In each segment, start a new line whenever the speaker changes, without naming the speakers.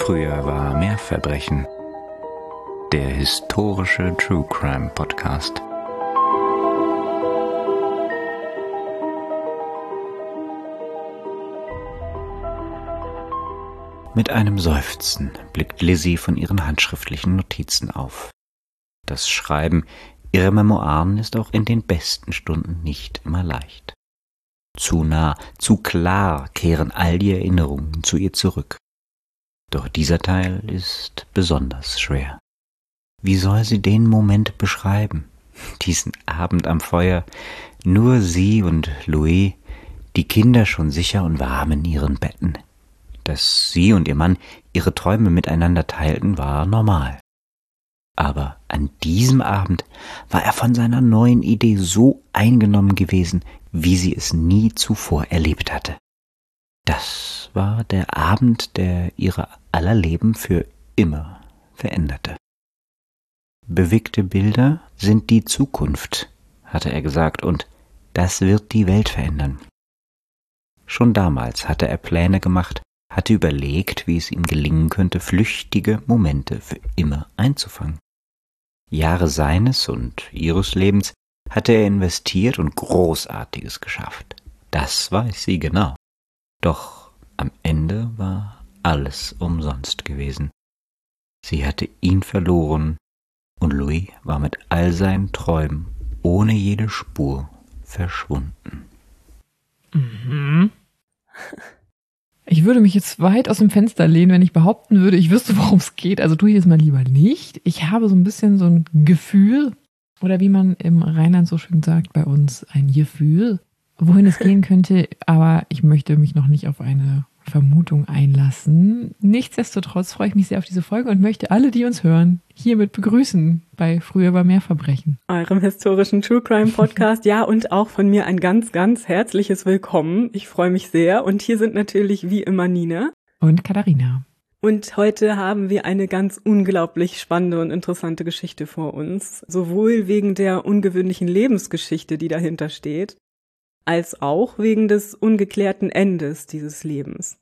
Früher war mehr Verbrechen. Der historische True Crime Podcast. Mit einem Seufzen blickt Lizzie von ihren handschriftlichen Notizen auf. Das Schreiben ihrer Memoiren ist auch in den besten Stunden nicht immer leicht. Zu nah, zu klar kehren all die Erinnerungen zu ihr zurück. Doch dieser Teil ist besonders schwer. Wie soll sie den Moment beschreiben? Diesen Abend am Feuer, nur sie und Louis, die Kinder schon sicher und warm in ihren Betten. Dass sie und ihr Mann ihre Träume miteinander teilten, war normal. Aber an diesem Abend war er von seiner neuen Idee so eingenommen gewesen, wie sie es nie zuvor erlebt hatte. Das war der Abend, der ihre aller Leben für immer veränderte. Bewegte Bilder sind die Zukunft, hatte er gesagt, und das wird die Welt verändern. Schon damals hatte er Pläne gemacht, hatte überlegt, wie es ihm gelingen könnte, flüchtige Momente für immer einzufangen. Jahre seines und ihres Lebens hatte er investiert und Großartiges geschafft. Das weiß sie genau. Doch am Ende war alles umsonst gewesen. Sie hatte ihn verloren und Louis war mit all seinen Träumen ohne jede Spur verschwunden.
Mhm. Ich würde mich jetzt weit aus dem Fenster lehnen, wenn ich behaupten würde, ich wüsste, worum es geht. Also tue ich es mal lieber nicht. Ich habe so ein bisschen so ein Gefühl, oder wie man im Rheinland so schön sagt bei uns, ein Gefühl, wohin es gehen könnte. Aber ich möchte mich noch nicht auf eine Vermutung einlassen. Nichtsdestotrotz freue ich mich sehr auf diese Folge und möchte alle, die uns hören, hiermit begrüßen bei Früher war mehr Verbrechen.
Eurem historischen True Crime Podcast. Ja, und auch von mir ein ganz, ganz herzliches Willkommen. Ich freue mich sehr. Und hier sind natürlich wie immer Nina
und Katharina.
Und heute haben wir eine ganz unglaublich spannende und interessante Geschichte vor uns. Sowohl wegen der ungewöhnlichen Lebensgeschichte, die dahinter steht, als auch wegen des ungeklärten Endes dieses Lebens.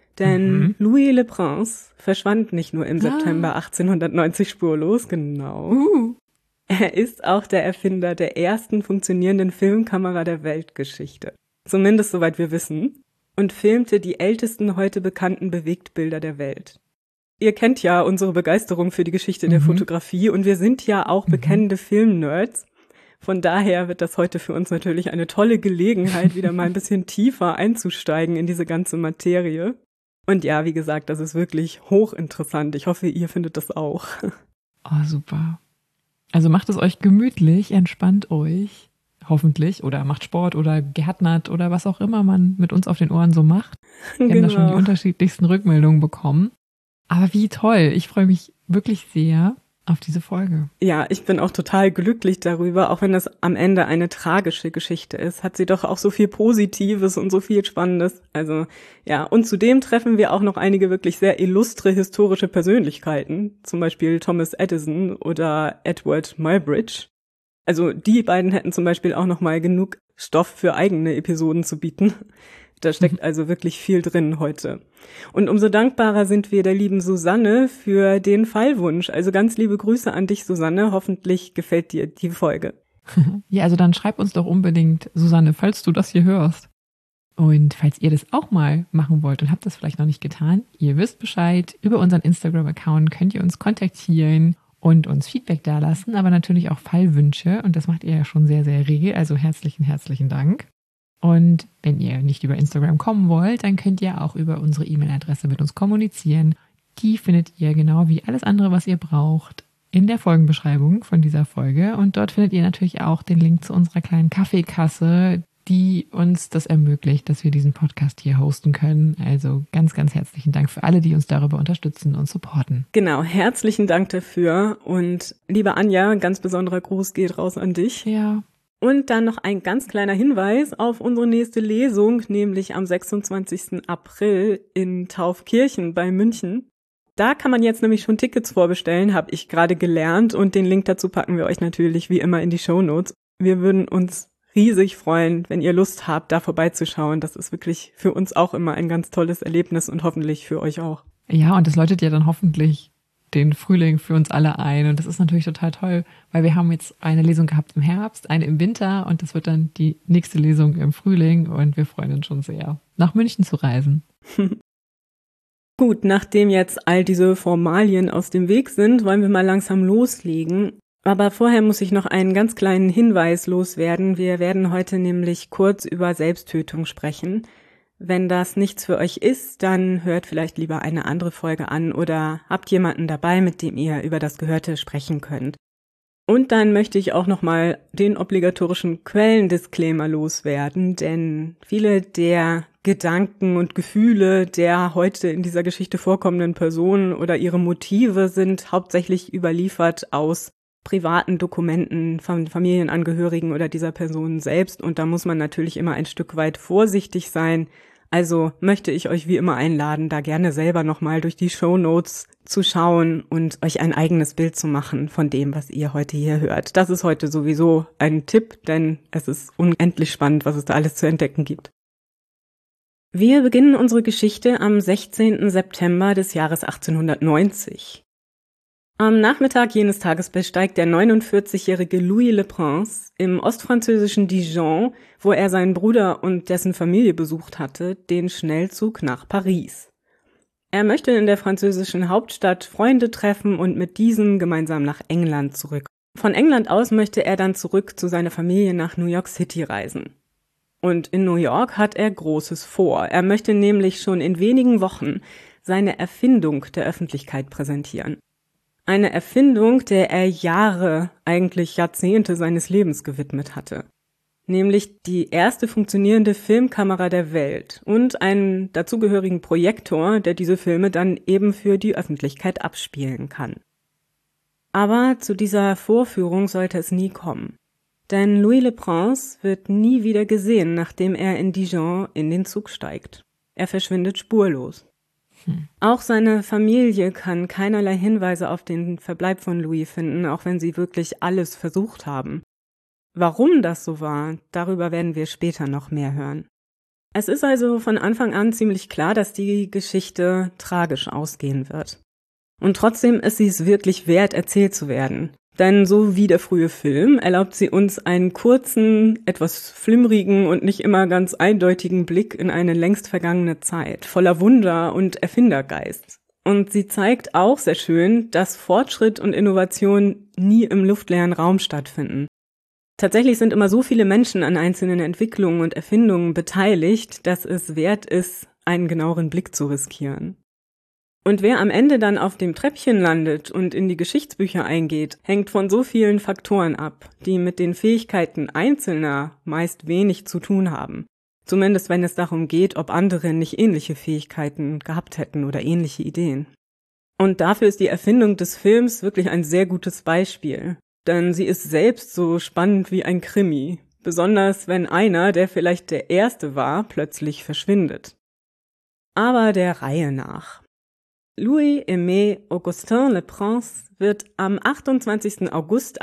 Denn Louis Le Prince verschwand nicht nur im September 1890 spurlos, genau. Er ist auch der Erfinder der ersten funktionierenden Filmkamera der Weltgeschichte. Zumindest soweit wir wissen. Und filmte die ältesten heute bekannten Bewegtbilder der Welt. Ihr kennt ja unsere Begeisterung für die Geschichte der Fotografie und wir sind ja auch bekennende Filmnerds. Von daher wird das heute für uns natürlich eine tolle Gelegenheit, wieder mal ein bisschen tiefer einzusteigen in diese ganze Materie. Und ja, wie gesagt, das ist wirklich hochinteressant. Ich hoffe, ihr findet das auch.
Oh, super. Also macht es euch gemütlich, entspannt euch, hoffentlich, oder macht Sport oder gärtnert oder was auch immer man mit uns auf den Ohren so macht. Wir haben da schon die unterschiedlichsten Rückmeldungen bekommen. Aber wie toll, ich freue mich wirklich sehr auf diese Folge.
Ja, ich bin auch total glücklich darüber, auch wenn das am Ende eine tragische Geschichte ist, hat sie doch auch so viel Positives und so viel Spannendes. Also ja, und zudem treffen wir auch noch einige wirklich sehr illustre historische Persönlichkeiten, zum Beispiel Thomas Edison oder Edward Muybridge. Also die beiden hätten zum Beispiel auch noch mal genug Stoff für eigene Episoden zu bieten. Da steckt also wirklich viel drin heute. Und umso dankbarer sind wir der lieben Susanne für den Fallwunsch. Also ganz liebe Grüße an dich, Susanne. Hoffentlich gefällt dir die Folge.
Ja, also dann schreib uns doch unbedingt, Susanne, falls du das hier hörst. Und falls ihr das auch mal machen wollt und habt das vielleicht noch nicht getan, ihr wisst Bescheid, über unseren Instagram-Account könnt ihr uns kontaktieren und uns Feedback dalassen, aber natürlich auch Fallwünsche. Und das macht ihr ja schon sehr, sehr rege. Also herzlichen Dank. Und wenn ihr nicht über Instagram kommen wollt, dann könnt ihr auch über unsere E-Mail-Adresse mit uns kommunizieren. Die findet ihr genau wie alles andere, was ihr braucht, in der Folgenbeschreibung von dieser Folge. Und dort findet ihr natürlich auch den Link zu unserer kleinen Kaffeekasse, die uns das ermöglicht, dass wir diesen Podcast hier hosten können. Also ganz, ganz herzlichen Dank für alle, die uns darüber unterstützen und supporten.
Genau, herzlichen Dank dafür. Und liebe Anja, ein ganz besonderer Gruß geht raus an dich.
Ja.
Und dann noch ein ganz kleiner Hinweis auf unsere nächste Lesung, nämlich am 26. April in Taufkirchen bei München. Da kann man jetzt nämlich schon Tickets vorbestellen, habe ich gerade gelernt, und den Link dazu packen wir euch natürlich wie immer in die Shownotes. Wir würden uns riesig freuen, wenn ihr Lust habt, da vorbeizuschauen. Das ist wirklich für uns auch immer ein ganz tolles Erlebnis und hoffentlich für euch auch.
Ja, und das läutet ja dann hoffentlich den Frühling für uns alle ein. Und das ist natürlich total toll, weil wir haben jetzt eine Lesung gehabt im Herbst, eine im Winter und das wird dann die nächste Lesung im Frühling und wir freuen uns schon sehr, nach München zu reisen.
Gut, nachdem jetzt all diese Formalien aus dem Weg sind, wollen wir mal langsam loslegen. Aber vorher muss ich noch einen ganz kleinen Hinweis loswerden. Wir werden heute nämlich kurz über Selbsttötung sprechen. Wenn das nichts für euch ist, dann hört vielleicht lieber eine andere Folge an oder habt jemanden dabei, mit dem ihr über das Gehörte sprechen könnt. Und dann möchte ich auch nochmal den obligatorischen Quellendisclaimer loswerden, denn viele der Gedanken und Gefühle der heute in dieser Geschichte vorkommenden Personen oder ihre Motive sind hauptsächlich überliefert aus privaten Dokumenten von Familienangehörigen oder dieser Person selbst und da muss man natürlich immer ein Stück weit vorsichtig sein. Also möchte ich euch wie immer einladen, da gerne selber nochmal durch die Shownotes zu schauen und euch ein eigenes Bild zu machen von dem, was ihr heute hier hört. Das ist heute sowieso ein Tipp, denn es ist unendlich spannend, was es da alles zu entdecken gibt. Wir beginnen unsere Geschichte am 16. September des Jahres 1890. Am Nachmittag jenes Tages besteigt der 49-jährige Louis Le Prince im ostfranzösischen Dijon, wo er seinen Bruder und dessen Familie besucht hatte, den Schnellzug nach Paris. Er möchte in der französischen Hauptstadt Freunde treffen und mit diesen gemeinsam nach England zurück. Von England aus möchte er dann zurück zu seiner Familie nach New York City reisen. Und in New York hat er Großes vor. Er möchte nämlich schon in wenigen Wochen seine Erfindung der Öffentlichkeit präsentieren. Eine Erfindung, der er Jahre, eigentlich Jahrzehnte seines Lebens gewidmet hatte. Nämlich die erste funktionierende Filmkamera der Welt und einen dazugehörigen Projektor, der diese Filme dann eben für die Öffentlichkeit abspielen kann. Aber zu dieser Vorführung sollte es nie kommen. Denn Louis Le Prince wird nie wieder gesehen, nachdem er in Dijon in den Zug steigt. Er verschwindet spurlos. Auch seine Familie kann keinerlei Hinweise auf den Verbleib von Louis finden, auch wenn sie wirklich alles versucht haben. Warum das so war, darüber werden wir später noch mehr hören. Es ist also von Anfang an ziemlich klar, dass die Geschichte tragisch ausgehen wird. Und trotzdem ist sie es wirklich wert, erzählt zu werden. Denn so wie der frühe Film erlaubt sie uns einen kurzen, etwas flimmrigen und nicht immer ganz eindeutigen Blick in eine längst vergangene Zeit, voller Wunder und Erfindergeist. Und sie zeigt auch sehr schön, dass Fortschritt und Innovation nie im luftleeren Raum stattfinden. Tatsächlich sind immer so viele Menschen an einzelnen Entwicklungen und Erfindungen beteiligt, dass es wert ist, einen genaueren Blick zu riskieren. Und wer am Ende dann auf dem Treppchen landet und in die Geschichtsbücher eingeht, hängt von so vielen Faktoren ab, die mit den Fähigkeiten Einzelner meist wenig zu tun haben. Zumindest wenn es darum geht, ob andere nicht ähnliche Fähigkeiten gehabt hätten oder ähnliche Ideen. Und dafür ist die Erfindung des Films wirklich ein sehr gutes Beispiel. Denn sie ist selbst so spannend wie ein Krimi. Besonders wenn einer, der vielleicht der Erste war, plötzlich verschwindet. Aber der Reihe nach. Louis-Aimé Augustin Le Prince wird am 28. August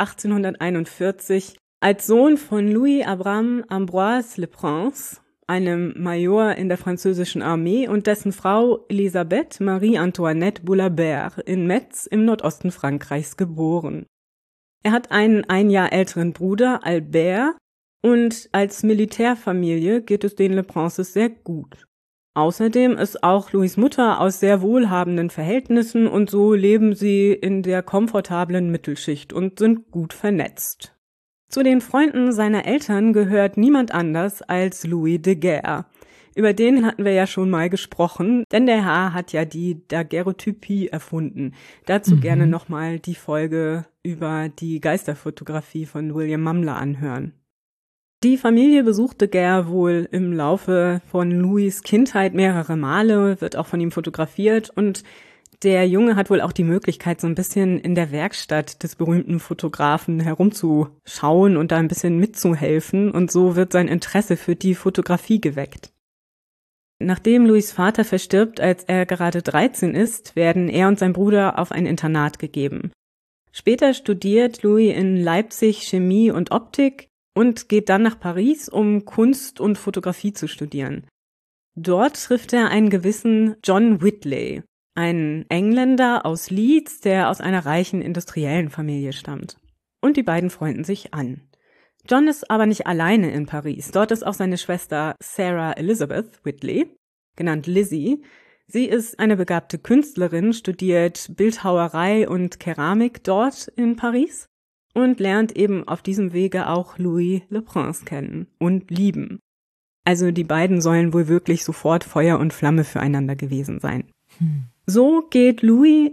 1841 als Sohn von Louis Abraham Ambroise Le Prince, einem Major in der französischen Armee, und dessen Frau Elisabeth Marie-Antoinette Boulabert in Metz im Nordosten Frankreichs geboren. Er hat einen ein Jahr älteren Bruder, Albert, und als Militärfamilie geht es den Le Princes sehr gut. Außerdem ist auch Louis' Mutter aus sehr wohlhabenden Verhältnissen und so leben sie in der komfortablen Mittelschicht und sind gut vernetzt. Zu den Freunden seiner Eltern gehört niemand anders als Louis de Guerre. Über den hatten wir ja schon mal gesprochen, denn der Herr hat ja die Daguerreotypie erfunden. Dazu gerne nochmal die Folge über die Geisterfotografie von William Mumler anhören. Die Familie besuchte Guerre wohl im Laufe von Louis' Kindheit mehrere Male, wird auch von ihm fotografiert und der Junge hat wohl auch die Möglichkeit, so ein bisschen in der Werkstatt des berühmten Fotografen herumzuschauen und da ein bisschen mitzuhelfen und so wird sein Interesse für die Fotografie geweckt. Nachdem Louis' Vater verstirbt, als er gerade 13 ist, werden er und sein Bruder auf ein Internat gegeben. Später studiert Louis in Leipzig Chemie und Optik und geht dann nach Paris, um Kunst und Fotografie zu studieren. Dort trifft er einen gewissen John Whitley. ein Engländer aus Leeds, der aus einer reichen industriellen Familie stammt. Und die beiden freunden sich an. John ist aber nicht alleine in Paris. Dort ist auch seine Schwester Sarah Elizabeth Whitley, genannt Lizzie. Sie ist eine begabte Künstlerin, studiert Bildhauerei und Keramik dort in Paris und lernt eben auf diesem Wege auch Louis Le Prince kennen und lieben. Also die beiden sollen wohl wirklich sofort Feuer und Flamme füreinander gewesen sein. So geht Louis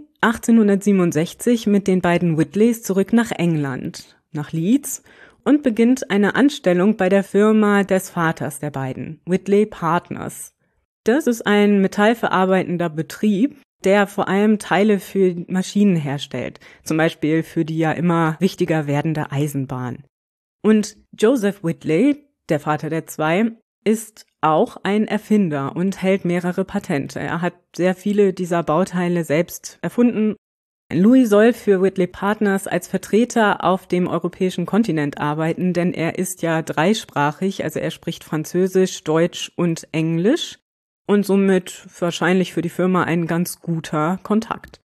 1867 mit den beiden Whitleys zurück nach England, nach Leeds, und beginnt eine Anstellung bei der Firma des Vaters der beiden, Whitley Partners. Das ist ein metallverarbeitender Betrieb, der vor allem Teile für Maschinen herstellt, zum Beispiel für die ja immer wichtiger werdende Eisenbahn. Und Joseph Whitley, der Vater der zwei, ist auch ein Erfinder und hält mehrere Patente. Er hat sehr viele dieser Bauteile selbst erfunden. Louis soll für Whitley Partners als Vertreter auf dem europäischen Kontinent arbeiten, denn er ist ja dreisprachig, also er spricht Französisch, Deutsch und Englisch und somit wahrscheinlich für die Firma ein ganz guter Kontakt.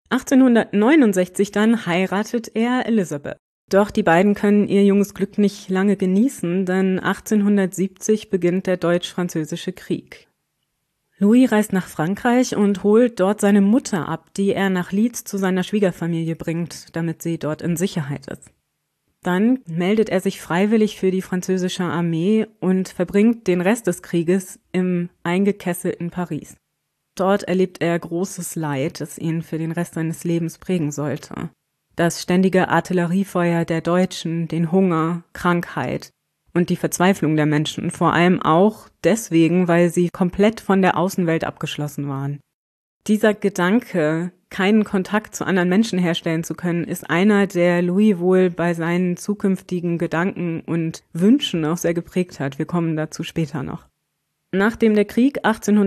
1869 dann heiratet er Elizabeth. Doch die beiden können ihr junges Glück nicht lange genießen, denn 1870 beginnt der Deutsch-Französische Krieg. Louis reist nach Frankreich und holt dort seine Mutter ab, die er nach Leeds zu seiner Schwiegerfamilie bringt, damit sie dort in Sicherheit ist. Dann meldet er sich freiwillig für die französische Armee und verbringt den Rest des Krieges im eingekesselten Paris. Dort erlebt er großes Leid, das ihn für den Rest seines Lebens prägen sollte. Das ständige Artilleriefeuer der Deutschen, den Hunger, Krankheit und die Verzweiflung der Menschen, vor allem auch deswegen, weil sie komplett von der Außenwelt abgeschlossen waren. Dieser Gedanke, keinen Kontakt zu anderen Menschen herstellen zu können, ist einer, der Louis wohl bei seinen zukünftigen Gedanken und Wünschen auch sehr geprägt hat. Wir kommen dazu später noch. Nachdem der Krieg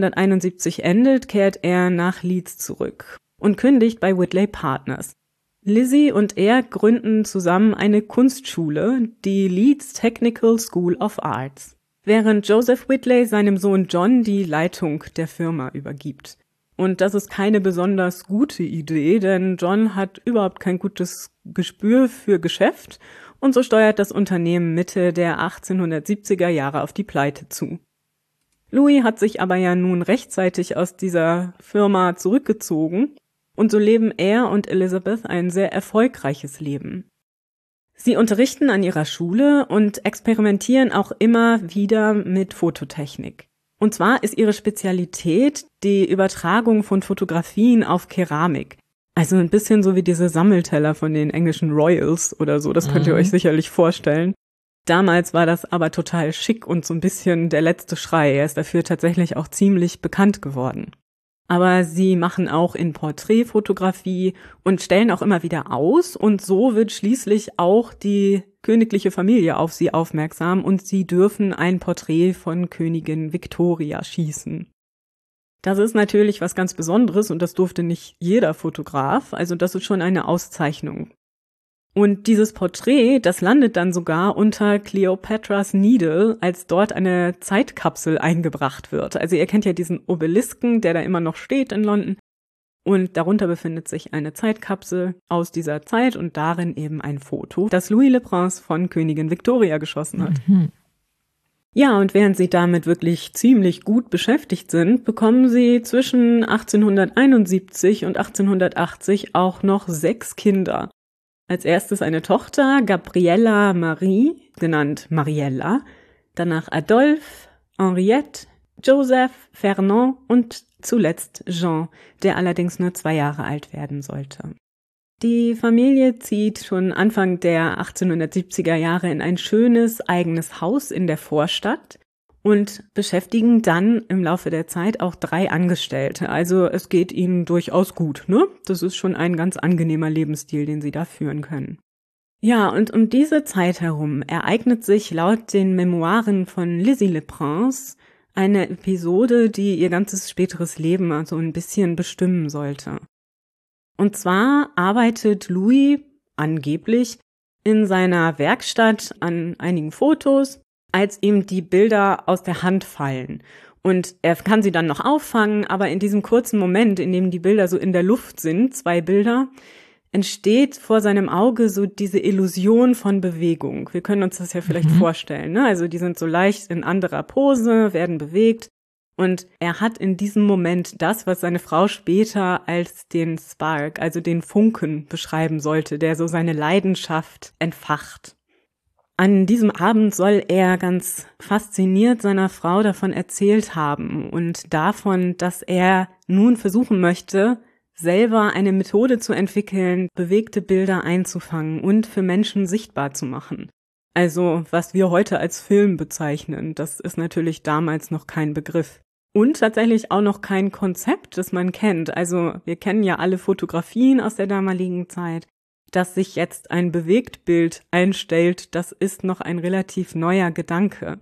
1871 endet, kehrt er nach Leeds zurück und kündigt bei Whitley Partners. Lizzie und er gründen zusammen eine Kunstschule, die Leeds Technical School of Arts, während Joseph Whitley seinem Sohn John die Leitung der Firma übergibt. Und das ist keine besonders gute Idee, denn John hat überhaupt kein gutes Gespür für Geschäft und so steuert das Unternehmen Mitte der 1870er Jahre auf die Pleite zu. Louis hat sich aber ja nun rechtzeitig aus dieser Firma zurückgezogen und so leben er und Elizabeth ein sehr erfolgreiches Leben. Sie unterrichten an ihrer Schule und experimentieren auch immer wieder mit Fototechnik. Und zwar ist ihre Spezialität die Übertragung von Fotografien auf Keramik. Also ein bisschen so wie diese Sammelteller von den englischen Royals oder so, das könnt ihr euch sicherlich vorstellen. Damals war das aber total schick und so ein bisschen der letzte Schrei. Er ist dafür tatsächlich auch ziemlich bekannt geworden. Aber sie machen auch in Porträtfotografie und stellen auch immer wieder aus und so wird schließlich auch die königliche Familie auf sie aufmerksam und sie dürfen ein Porträt von Königin Victoria schießen. Das ist natürlich was ganz Besonderes und das durfte nicht jeder Fotograf, also das ist schon eine Auszeichnung. Und dieses Porträt, das landet dann sogar unter Cleopatras Needle, als dort eine Zeitkapsel eingebracht wird. Also ihr kennt ja diesen Obelisken, der da immer noch steht in London. Und darunter befindet sich eine Zeitkapsel aus dieser Zeit und darin eben ein Foto, das Louis Le Prince von Königin Victoria geschossen hat. Ja, und während sie damit wirklich ziemlich gut beschäftigt sind, bekommen sie zwischen 1871 und 1880 auch noch 6 Kinder. Als erstes eine Tochter, Gabriella Marie, genannt Mariella, danach Adolphe, Henriette, Joseph, Fernand und zuletzt Jean, der allerdings nur 2 Jahre alt werden sollte. Die Familie zieht schon Anfang der 1870er Jahre in ein schönes eigenes Haus in der Vorstadt und beschäftigen dann im Laufe der Zeit auch 3 Angestellte. Also es geht ihnen durchaus gut, ne? Das ist schon ein ganz angenehmer Lebensstil, den sie da führen können. Ja, und um diese Zeit herum ereignet sich laut den Memoiren von Lizzie Le Prince eine Episode, die ihr ganzes späteres Leben also ein bisschen bestimmen sollte. Und zwar arbeitet Louis angeblich in seiner Werkstatt an einigen Fotos, als ihm die Bilder aus der Hand fallen. Und er kann sie dann noch auffangen, aber in diesem kurzen Moment, in dem die Bilder so in der Luft sind, 2 Bilder, entsteht vor seinem Auge so diese Illusion von Bewegung. Wir können uns das ja vielleicht vorstellen, ne? Also die sind so leicht in anderer Pose, werden bewegt. Und er hat in diesem Moment das, was seine Frau später als den Spark, also den Funken beschreiben sollte, der so seine Leidenschaft entfacht. An diesem Abend soll er ganz fasziniert seiner Frau davon erzählt haben und davon, dass er nun versuchen möchte, selber eine Methode zu entwickeln, bewegte Bilder einzufangen und für Menschen sichtbar zu machen. Also, was wir heute als Film bezeichnen, das ist natürlich damals noch kein Begriff. Und tatsächlich auch noch kein Konzept, das man kennt. Also, wir kennen ja alle Fotografien aus der damaligen Zeit. Dass sich jetzt ein Bewegtbild einstellt, das ist noch ein relativ neuer Gedanke.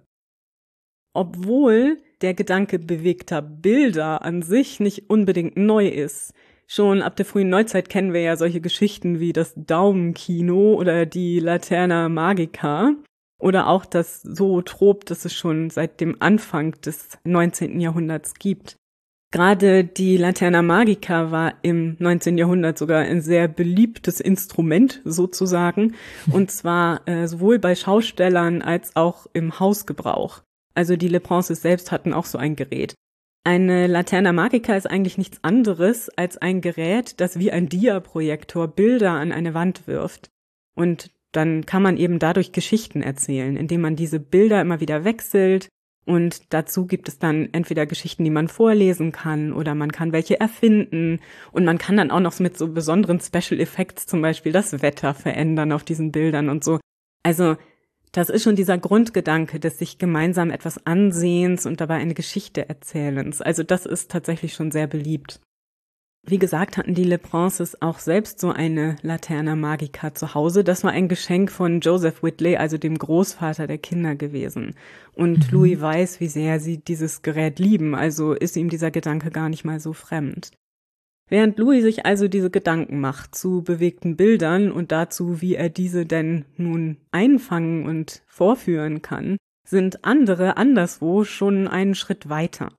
Obwohl der Gedanke bewegter Bilder an sich nicht unbedingt neu ist. Schon ab der frühen Neuzeit kennen wir ja solche Geschichten wie das Daumenkino oder die Laterna Magica oder auch das Zoetrop, das es schon seit dem Anfang des 19. Jahrhunderts gibt. Gerade die Laterna Magica war im 19. Jahrhundert sogar ein sehr beliebtes Instrument sozusagen, und zwar sowohl bei Schaustellern als auch im Hausgebrauch. Also die Le Princes selbst hatten auch so ein Gerät. Eine Laterna Magica ist eigentlich nichts anderes als ein Gerät, das wie ein Diaprojektor Bilder an eine Wand wirft. Und dann kann man eben dadurch Geschichten erzählen, indem man diese Bilder immer wieder wechselt. Und dazu gibt es dann entweder Geschichten, die man vorlesen kann, oder man kann welche erfinden. Und man kann dann auch noch mit so besonderen Special Effects zum Beispiel das Wetter verändern auf diesen Bildern und so. Also das ist schon dieser Grundgedanke des sich gemeinsam etwas Ansehens und dabei eine Geschichte erzählens. Also das ist tatsächlich schon sehr beliebt. Wie gesagt, hatten die Le Princes auch selbst so eine Laterna Magica zu Hause. Das war ein Geschenk von Joseph Whitley, also dem Großvater der Kinder gewesen. Und Louis weiß, wie sehr sie dieses Gerät lieben, also ist ihm dieser Gedanke gar nicht mal so fremd. Während Louis sich also diese Gedanken macht zu bewegten Bildern und dazu, wie er diese denn nun einfangen und vorführen kann, sind andere anderswo schon einen Schritt weiter.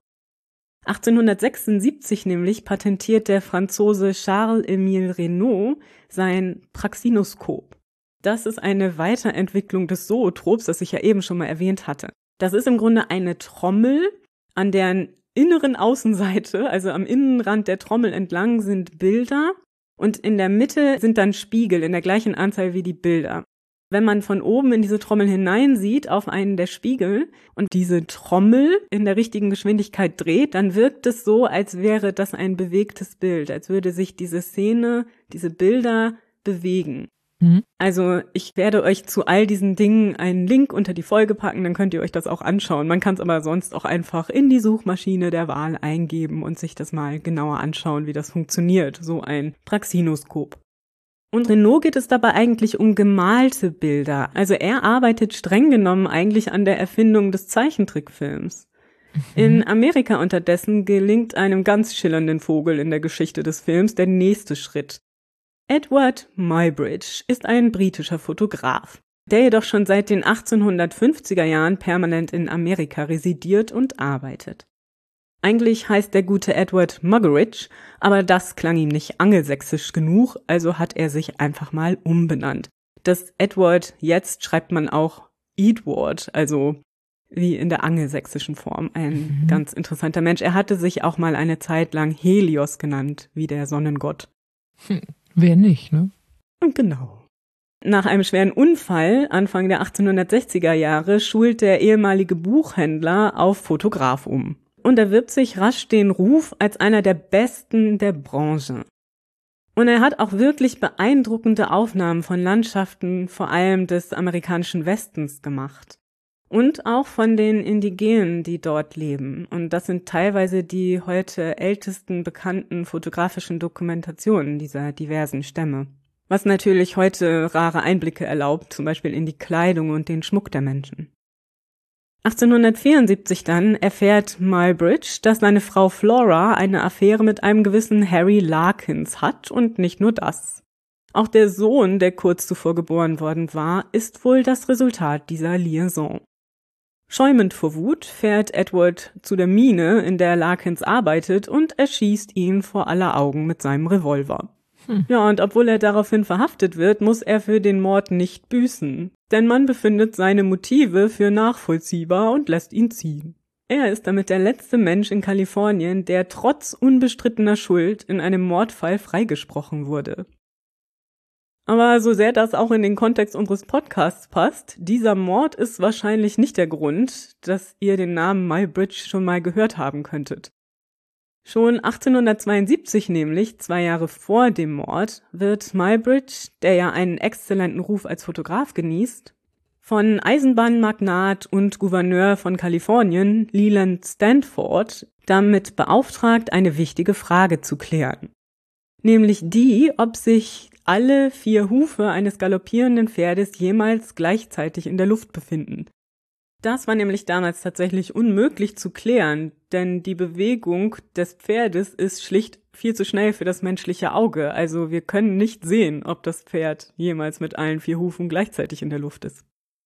1876 nämlich patentiert der Franzose Charles-Émile Reynaud sein Praxinoskop. Das ist eine Weiterentwicklung des Zoetrops, das ich ja eben schon mal erwähnt hatte. Das ist im Grunde eine Trommel, an deren inneren Außenseite, also am Innenrand der Trommel entlang, sind Bilder und in der Mitte sind dann Spiegel in der gleichen Anzahl wie die Bilder. Wenn man von oben in diese Trommel hineinsieht, auf einen der Spiegel, und diese Trommel in der richtigen Geschwindigkeit dreht, dann wirkt es so, als wäre das ein bewegtes Bild, als würde sich diese Szene, diese Bilder bewegen. Also ich werde euch zu all diesen Dingen einen Link unter die Folge packen, dann könnt ihr euch das auch anschauen. Man kann es aber sonst auch einfach in die Suchmaschine der Wahl eingeben und sich das mal genauer anschauen, wie das funktioniert, so ein Praxinoskop. Und Reynaud geht es dabei eigentlich um gemalte Bilder. Also er arbeitet streng genommen eigentlich an der Erfindung des Zeichentrickfilms. In Amerika unterdessen gelingt einem ganz schillernden Vogel in der Geschichte des Films der nächste Schritt. Edward Muybridge ist ein britischer Fotograf, der jedoch schon seit den 1850er Jahren permanent in Amerika residiert und arbeitet. Eigentlich heißt der gute Edward Muggeridge, aber das klang ihm nicht angelsächsisch genug, also hat er sich einfach mal umbenannt. Das Edward jetzt schreibt man auch Edward, also wie in der angelsächsischen Form. Ein ganz interessanter Mensch. Er hatte sich auch mal eine Zeit lang Helios genannt, wie der Sonnengott.
Wer nicht, ne?
Genau. Nach einem schweren Unfall Anfang der 1860er Jahre schult der ehemalige Buchhändler auf Fotograf um und erwirbt sich rasch den Ruf als einer der Besten der Branche. Und er hat auch wirklich beeindruckende Aufnahmen von Landschaften, vor allem des amerikanischen Westens, gemacht. Und auch von den Indigenen, die dort leben. Und das sind teilweise die heute ältesten bekannten fotografischen Dokumentationen dieser diversen Stämme. Was natürlich heute rare Einblicke erlaubt, zum Beispiel in die Kleidung und den Schmuck der Menschen. 1874 dann erfährt Muybridge, dass seine Frau Flora eine Affäre mit einem gewissen Harry Larkins hat und nicht nur das. Auch der Sohn, der kurz zuvor geboren worden war, ist wohl das Resultat dieser Liaison. Schäumend vor Wut fährt Edward zu der Mine, in der Larkins arbeitet, und erschießt ihn vor aller Augen mit seinem Revolver. Ja, und obwohl er daraufhin verhaftet wird, muss er für den Mord nicht büßen, denn man befindet seine Motive für nachvollziehbar und lässt ihn ziehen. Er ist damit der letzte Mensch in Kalifornien, der trotz unbestrittener Schuld in einem Mordfall freigesprochen wurde. Aber so sehr das auch in den Kontext unseres Podcasts passt, dieser Mord ist wahrscheinlich nicht der Grund, dass ihr den Namen Muybridge schon mal gehört haben könntet. Schon 1872 nämlich, 2 Jahre vor dem Mord, wird Muybridge, der ja einen exzellenten Ruf als Fotograf genießt, von Eisenbahnmagnat und Gouverneur von Kalifornien, Leland Stanford, damit beauftragt, eine wichtige Frage zu klären. Nämlich die, ob sich alle 4 Hufe eines galoppierenden Pferdes jemals gleichzeitig in der Luft befinden. Das war nämlich damals tatsächlich unmöglich zu klären, denn die Bewegung des Pferdes ist schlicht viel zu schnell für das menschliche Auge. Also wir können nicht sehen, ob das Pferd jemals mit allen 4 Hufen gleichzeitig in der Luft ist.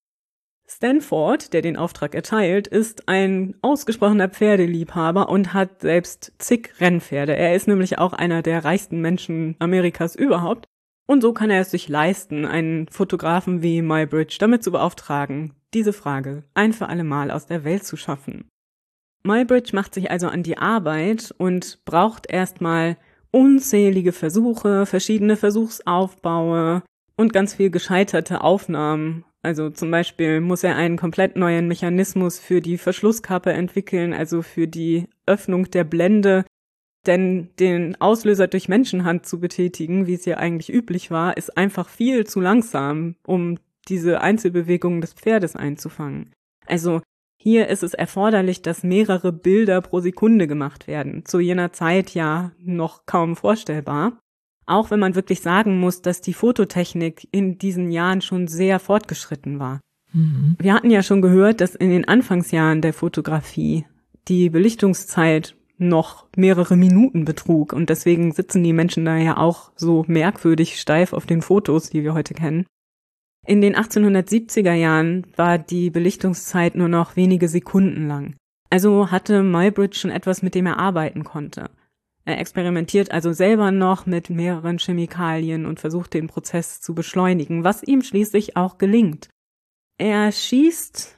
Stanford, der den Auftrag erteilt, ist ein ausgesprochener Pferdeliebhaber und hat selbst zig Rennpferde. Er ist nämlich auch einer der reichsten Menschen Amerikas überhaupt. Und so kann er es sich leisten, einen Fotografen wie Muybridge damit zu beauftragen, diese Frage ein für alle Mal aus der Welt zu schaffen. Muybridge macht sich also an die Arbeit und braucht erstmal unzählige Versuche, verschiedene Versuchsaufbaue und ganz viel gescheiterte Aufnahmen. Also zum Beispiel muss er einen komplett neuen Mechanismus für die Verschlusskappe entwickeln, also für die Öffnung der Blende. Denn den Auslöser durch Menschenhand zu betätigen, wie es ja eigentlich üblich war, ist einfach viel zu langsam, um diese Einzelbewegungen des Pferdes einzufangen. Also hier ist es erforderlich, dass mehrere Bilder pro Sekunde gemacht werden. Zu jener Zeit ja noch kaum vorstellbar. Auch wenn man wirklich sagen muss, dass die Fototechnik in diesen Jahren schon sehr fortgeschritten war. Mhm. Wir hatten ja schon gehört, dass in den Anfangsjahren der Fotografie die Belichtungszeit noch mehrere Minuten betrug und deswegen sitzen die Menschen da ja auch so merkwürdig steif auf den Fotos, die wir heute kennen. In den 1870er Jahren war die Belichtungszeit nur noch wenige Sekunden lang. Also hatte Muybridge schon etwas, mit dem er arbeiten konnte. Er experimentiert also selber noch mit mehreren Chemikalien und versucht den Prozess zu beschleunigen, was ihm schließlich auch gelingt. Er schießt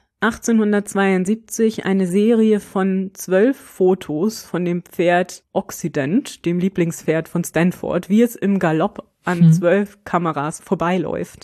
1872 eine Serie von 12 Fotos von dem Pferd Occident, dem Lieblingspferd von Stanford, wie es im Galopp an 12 Kameras vorbeiläuft.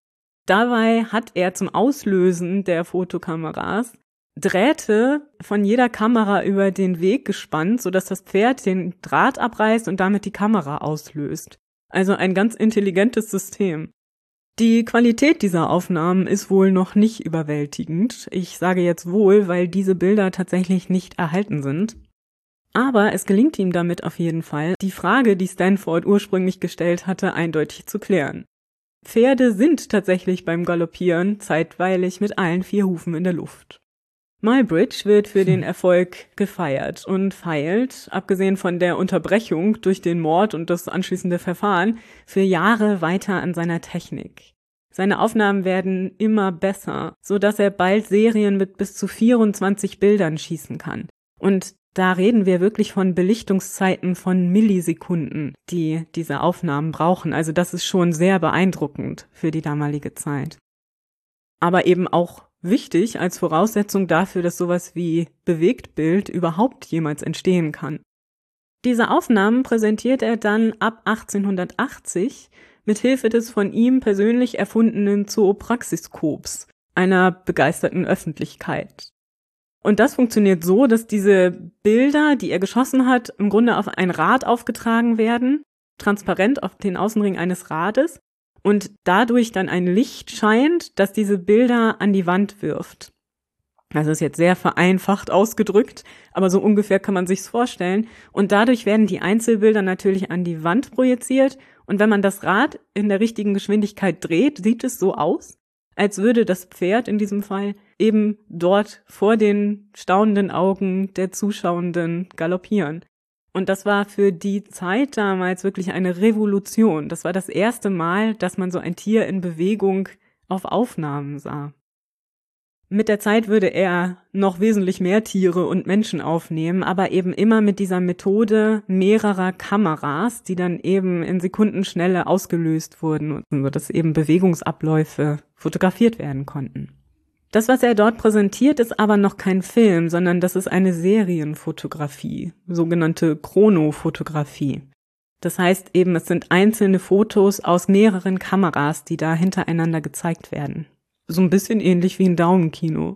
Dabei hat er zum Auslösen der Fotokameras Drähte von jeder Kamera über den Weg gespannt, sodass das Pferd den Draht abreißt und damit die Kamera auslöst. Also ein ganz intelligentes System. Die Qualität dieser Aufnahmen ist wohl noch nicht überwältigend. Ich sage jetzt wohl, weil diese Bilder tatsächlich nicht erhalten sind. Aber es gelingt ihm damit auf jeden Fall, die Frage, die Stanford ursprünglich gestellt hatte, eindeutig zu klären. Pferde sind tatsächlich beim Galoppieren zeitweilig mit allen 4 Hufen in der Luft. Muybridge wird für den Erfolg gefeiert und feilt, abgesehen von der Unterbrechung durch den Mord und das anschließende Verfahren, für Jahre weiter an seiner Technik. Seine Aufnahmen werden immer besser, so dass er bald Serien mit bis zu 24 Bildern schießen kann. Und da reden wir wirklich von Belichtungszeiten von Millisekunden, die diese Aufnahmen brauchen. Also das ist schon sehr beeindruckend für die damalige Zeit. Aber eben auch wichtig als Voraussetzung dafür, dass sowas wie Bewegtbild überhaupt jemals entstehen kann. Diese Aufnahmen präsentiert er dann ab 1880 mit Hilfe des von ihm persönlich erfundenen Zoopraxiskops, einer begeisterten Öffentlichkeit. Und das funktioniert so, dass diese Bilder, die er geschossen hat, im Grunde auf ein Rad aufgetragen werden, transparent auf den Außenring eines Rades, und dadurch dann ein Licht scheint, das diese Bilder an die Wand wirft. Das ist jetzt sehr vereinfacht ausgedrückt, aber so ungefähr kann man sich's vorstellen. Und dadurch werden die Einzelbilder natürlich an die Wand projiziert. Und wenn man das Rad in der richtigen Geschwindigkeit dreht, sieht es so aus, als würde das Pferd in diesem Fall eben dort vor den staunenden Augen der Zuschauenden galoppieren. Und das war für die Zeit damals wirklich eine Revolution. Das war das erste Mal, dass man so ein Tier in Bewegung auf Aufnahmen sah. Mit der Zeit würde er noch wesentlich mehr Tiere und Menschen aufnehmen, aber eben immer mit dieser Methode mehrerer Kameras, die dann eben in Sekundenschnelle ausgelöst wurden, sodass eben Bewegungsabläufe fotografiert werden konnten. Das, was er dort präsentiert, ist aber noch kein Film, sondern das ist eine Serienfotografie, sogenannte Chronofotografie. Das heißt eben, es sind einzelne Fotos aus mehreren Kameras, die da hintereinander gezeigt werden. So ein bisschen ähnlich wie ein Daumenkino.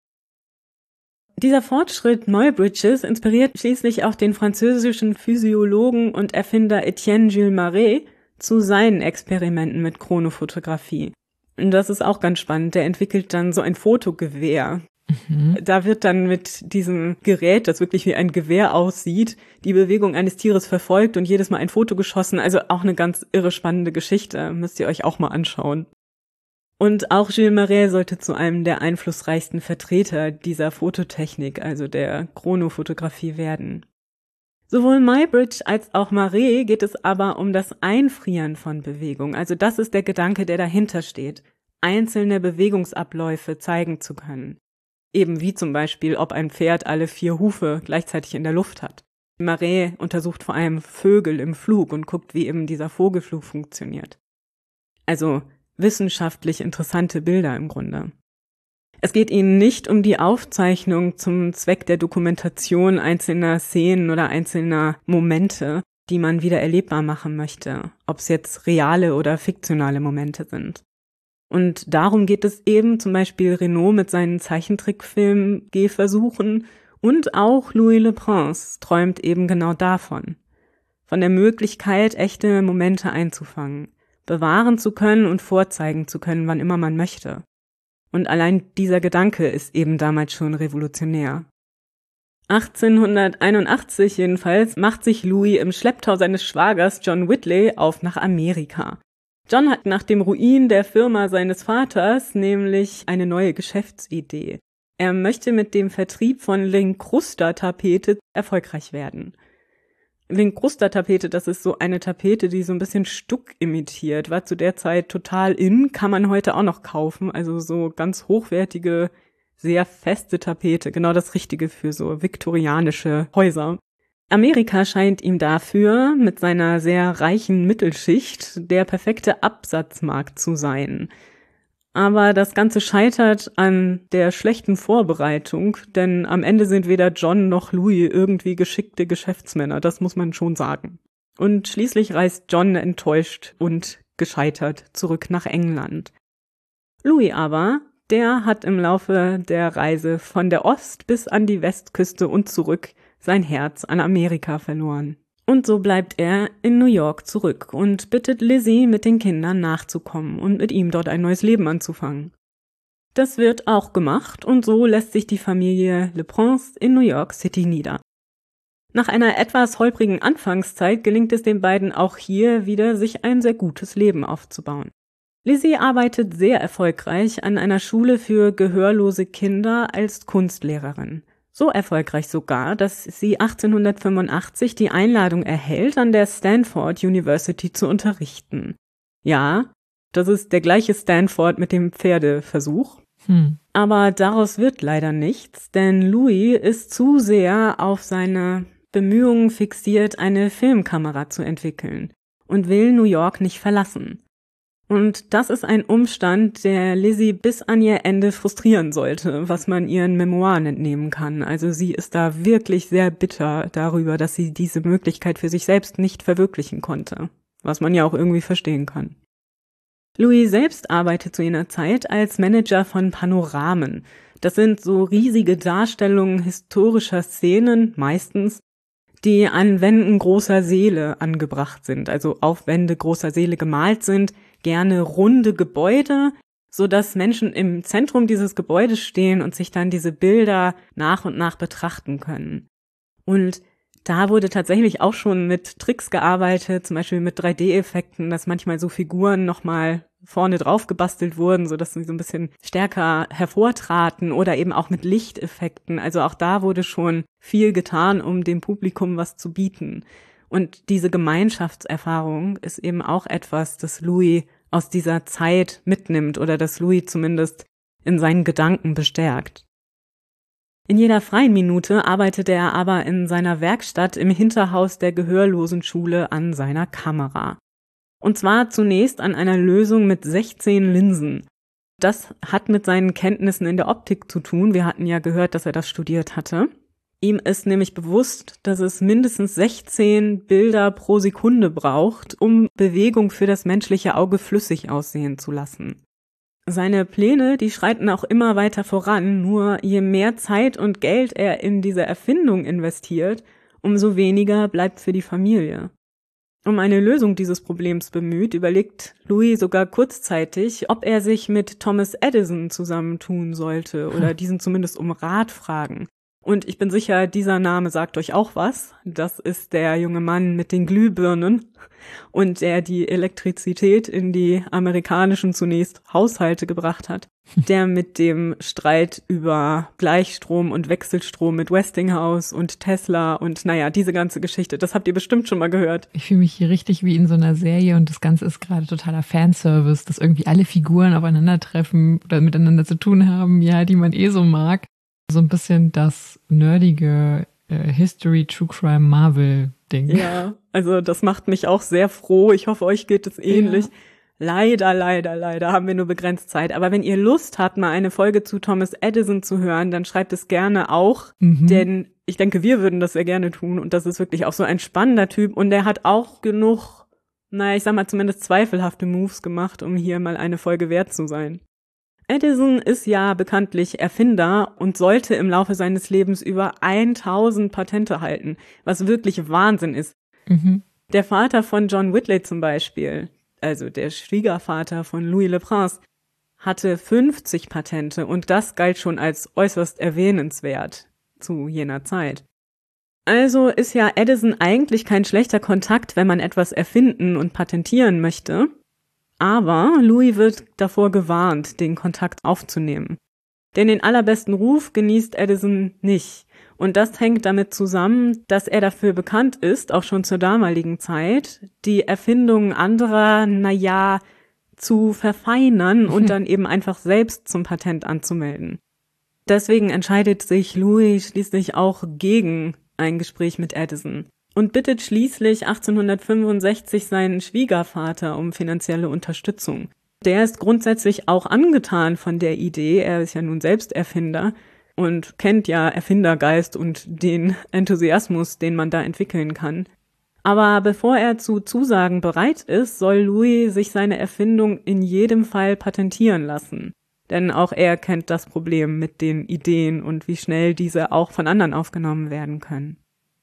Dieser Fortschritt Muybridges inspiriert schließlich auch den französischen Physiologen und Erfinder Etienne Jules Marey zu seinen Experimenten mit Chronofotografie. Und das ist auch ganz spannend. Der entwickelt dann so ein Fotogewehr. Da wird dann mit diesem Gerät, das wirklich wie ein Gewehr aussieht, die Bewegung eines Tieres verfolgt und jedes Mal ein Foto geschossen. Also auch eine ganz irre spannende Geschichte. Müsst ihr euch auch mal anschauen. Und auch Jules Marey sollte zu einem der einflussreichsten Vertreter dieser Fototechnik, also der Chronofotografie, werden. Sowohl Muybridge als auch Marey geht es aber um das Einfrieren von Bewegung. Also das ist der Gedanke, der dahinter steht, einzelne Bewegungsabläufe zeigen zu können. Eben wie zum Beispiel, ob ein Pferd alle 4 Hufe gleichzeitig in der Luft hat. Marey untersucht vor allem Vögel im Flug und guckt, wie eben dieser Vogelflug funktioniert. Also wissenschaftlich interessante Bilder im Grunde. Es geht ihnen nicht um die Aufzeichnung zum Zweck der Dokumentation einzelner Szenen oder einzelner Momente, die man wieder erlebbar machen möchte, ob es jetzt reale oder fiktionale Momente sind. Und darum geht es eben zum Beispiel Renaud mit seinen Zeichentrickfilm-Gehversuchen und auch Louis Le Prince träumt eben genau davon. Von der Möglichkeit, echte Momente einzufangen, bewahren zu können und vorzeigen zu können, wann immer man möchte. Und allein dieser Gedanke ist eben damals schon revolutionär. 1881 jedenfalls macht sich Louis im Schlepptau seines Schwagers John Whitley auf nach Amerika. John hat nach dem Ruin der Firma seines Vaters nämlich eine neue Geschäftsidee. Er möchte mit dem Vertrieb von Lincrusta-Tapete erfolgreich werden. Lincrusta-Tapete, das ist so eine Tapete, die so ein bisschen Stuck imitiert, war zu der Zeit total in, kann man heute auch noch kaufen, also so ganz hochwertige, sehr feste Tapete, genau das Richtige für so viktorianische Häuser. Amerika scheint ihm dafür mit seiner sehr reichen Mittelschicht der perfekte Absatzmarkt zu sein. Aber das Ganze scheitert an der schlechten Vorbereitung, denn am Ende sind weder John noch Louis irgendwie geschickte Geschäftsmänner, das muss man schon sagen. Und schließlich reist John enttäuscht und gescheitert zurück nach England. Louis aber, der hat im Laufe der Reise von der Ost- bis an die Westküste und zurück sein Herz an Amerika verloren. Und so bleibt er in New York zurück und bittet Lizzie, mit den Kindern nachzukommen und mit ihm dort ein neues Leben anzufangen. Das wird auch gemacht und so lässt sich die Familie Le Prince in New York City nieder. Nach einer etwas holprigen Anfangszeit gelingt es den beiden auch hier wieder, sich ein sehr gutes Leben aufzubauen. Lizzie arbeitet sehr erfolgreich an einer Schule für gehörlose Kinder als Kunstlehrerin. So erfolgreich sogar, dass sie 1885 die Einladung erhält, an der Stanford University zu unterrichten. Ja, das ist der gleiche Stanford mit dem Pferdeversuch. Aber daraus wird leider nichts, denn Louis ist zu sehr auf seine Bemühungen fixiert, eine Filmkamera zu entwickeln und will New York nicht verlassen. Und das ist ein Umstand, der Lizzie bis an ihr Ende frustrieren sollte, was man ihren Memoiren entnehmen kann. Also sie ist da wirklich sehr bitter darüber, dass sie diese Möglichkeit für sich selbst nicht verwirklichen konnte, was man ja auch irgendwie verstehen kann. Louis selbst arbeitet zu jener Zeit als Manager von Panoramen. Das sind so riesige Darstellungen historischer Szenen, meistens, die an Wänden großer Säle angebracht sind, also auf Wände großer Säle gemalt sind, gerne runde Gebäude, so dass Menschen im Zentrum dieses Gebäudes stehen und sich dann diese Bilder nach und nach betrachten können. Und da wurde tatsächlich auch schon mit Tricks gearbeitet, zum Beispiel mit 3D-Effekten, dass manchmal so Figuren nochmal vorne drauf gebastelt wurden, so dass sie so ein bisschen stärker hervortraten oder eben auch mit Lichteffekten. Also auch da wurde schon viel getan, um dem Publikum was zu bieten. Und diese Gemeinschaftserfahrung ist eben auch etwas, das Louis aus dieser Zeit mitnimmt oder das Louis zumindest in seinen Gedanken bestärkt. In jeder freien Minute arbeitete er aber in seiner Werkstatt im Hinterhaus der Gehörlosenschule an seiner Kamera. Und zwar zunächst an einer Lösung mit 16 Linsen. Das hat mit seinen Kenntnissen in der Optik zu tun. Wir hatten ja gehört, dass er das studiert hatte. Ihm ist nämlich bewusst, dass es mindestens 16 Bilder pro Sekunde braucht, um Bewegung für das menschliche Auge flüssig aussehen zu lassen. Seine Pläne, die schreiten auch immer weiter voran, nur je mehr Zeit und Geld er in diese Erfindung investiert, umso weniger bleibt für die Familie. Um eine Lösung dieses Problems bemüht, überlegt Louis sogar kurzzeitig, ob er sich mit Thomas Edison zusammentun sollte oder diesen zumindest um Rat fragen. Und ich bin sicher, dieser Name sagt euch auch was. Das ist der junge Mann mit den Glühbirnen und der die Elektrizität in die amerikanischen zunächst Haushalte gebracht hat. Der mit dem Streit über Gleichstrom und Wechselstrom mit Westinghouse und Tesla und naja, diese ganze Geschichte, das habt ihr bestimmt schon mal gehört.
Ich fühle mich hier richtig wie in so einer Serie und das Ganze ist gerade totaler Fanservice, dass irgendwie alle Figuren aufeinandertreffen oder miteinander zu tun haben, ja, die man so mag. So ein bisschen das nerdige History, True Crime, Marvel-Ding.
Ja, also das macht mich auch sehr froh. Ich hoffe, euch geht es ähnlich. Ja. Leider haben wir nur begrenzt Zeit. Aber wenn ihr Lust habt, mal eine Folge zu Thomas Edison zu hören, dann schreibt es gerne auch. Denn ich denke, wir würden das sehr gerne tun. Und das ist wirklich auch so ein spannender Typ. Und der hat auch genug, ich sag mal zumindest zweifelhafte Moves gemacht, um hier mal eine Folge wert zu sein. Edison ist ja bekanntlich Erfinder und sollte im Laufe seines Lebens über 1000 Patente halten, was wirklich Wahnsinn ist. Der Vater von John Whitley zum Beispiel, also der Schwiegervater von Louis Le Prince, hatte 50 Patente und das galt schon als äußerst erwähnenswert zu jener Zeit. Also ist ja Edison eigentlich kein schlechter Kontakt, wenn man etwas erfinden und patentieren möchte. Aber Louis wird davor gewarnt, den Kontakt aufzunehmen. Denn den allerbesten Ruf genießt Edison nicht. Und das hängt damit zusammen, dass er dafür bekannt ist, auch schon zur damaligen Zeit, die Erfindungen anderer, zu verfeinern und dann eben einfach selbst zum Patent anzumelden. Deswegen entscheidet sich Louis schließlich auch gegen ein Gespräch mit Edison und bittet schließlich 1865 seinen Schwiegervater um finanzielle Unterstützung. Der ist grundsätzlich auch angetan von der Idee, er ist ja nun selbst Erfinder und kennt ja Erfindergeist und den Enthusiasmus, den man da entwickeln kann. Aber bevor er zu Zusagen bereit ist, soll Louis sich seine Erfindung in jedem Fall patentieren lassen. Denn auch er kennt das Problem mit den Ideen und wie schnell diese auch von anderen aufgenommen werden können.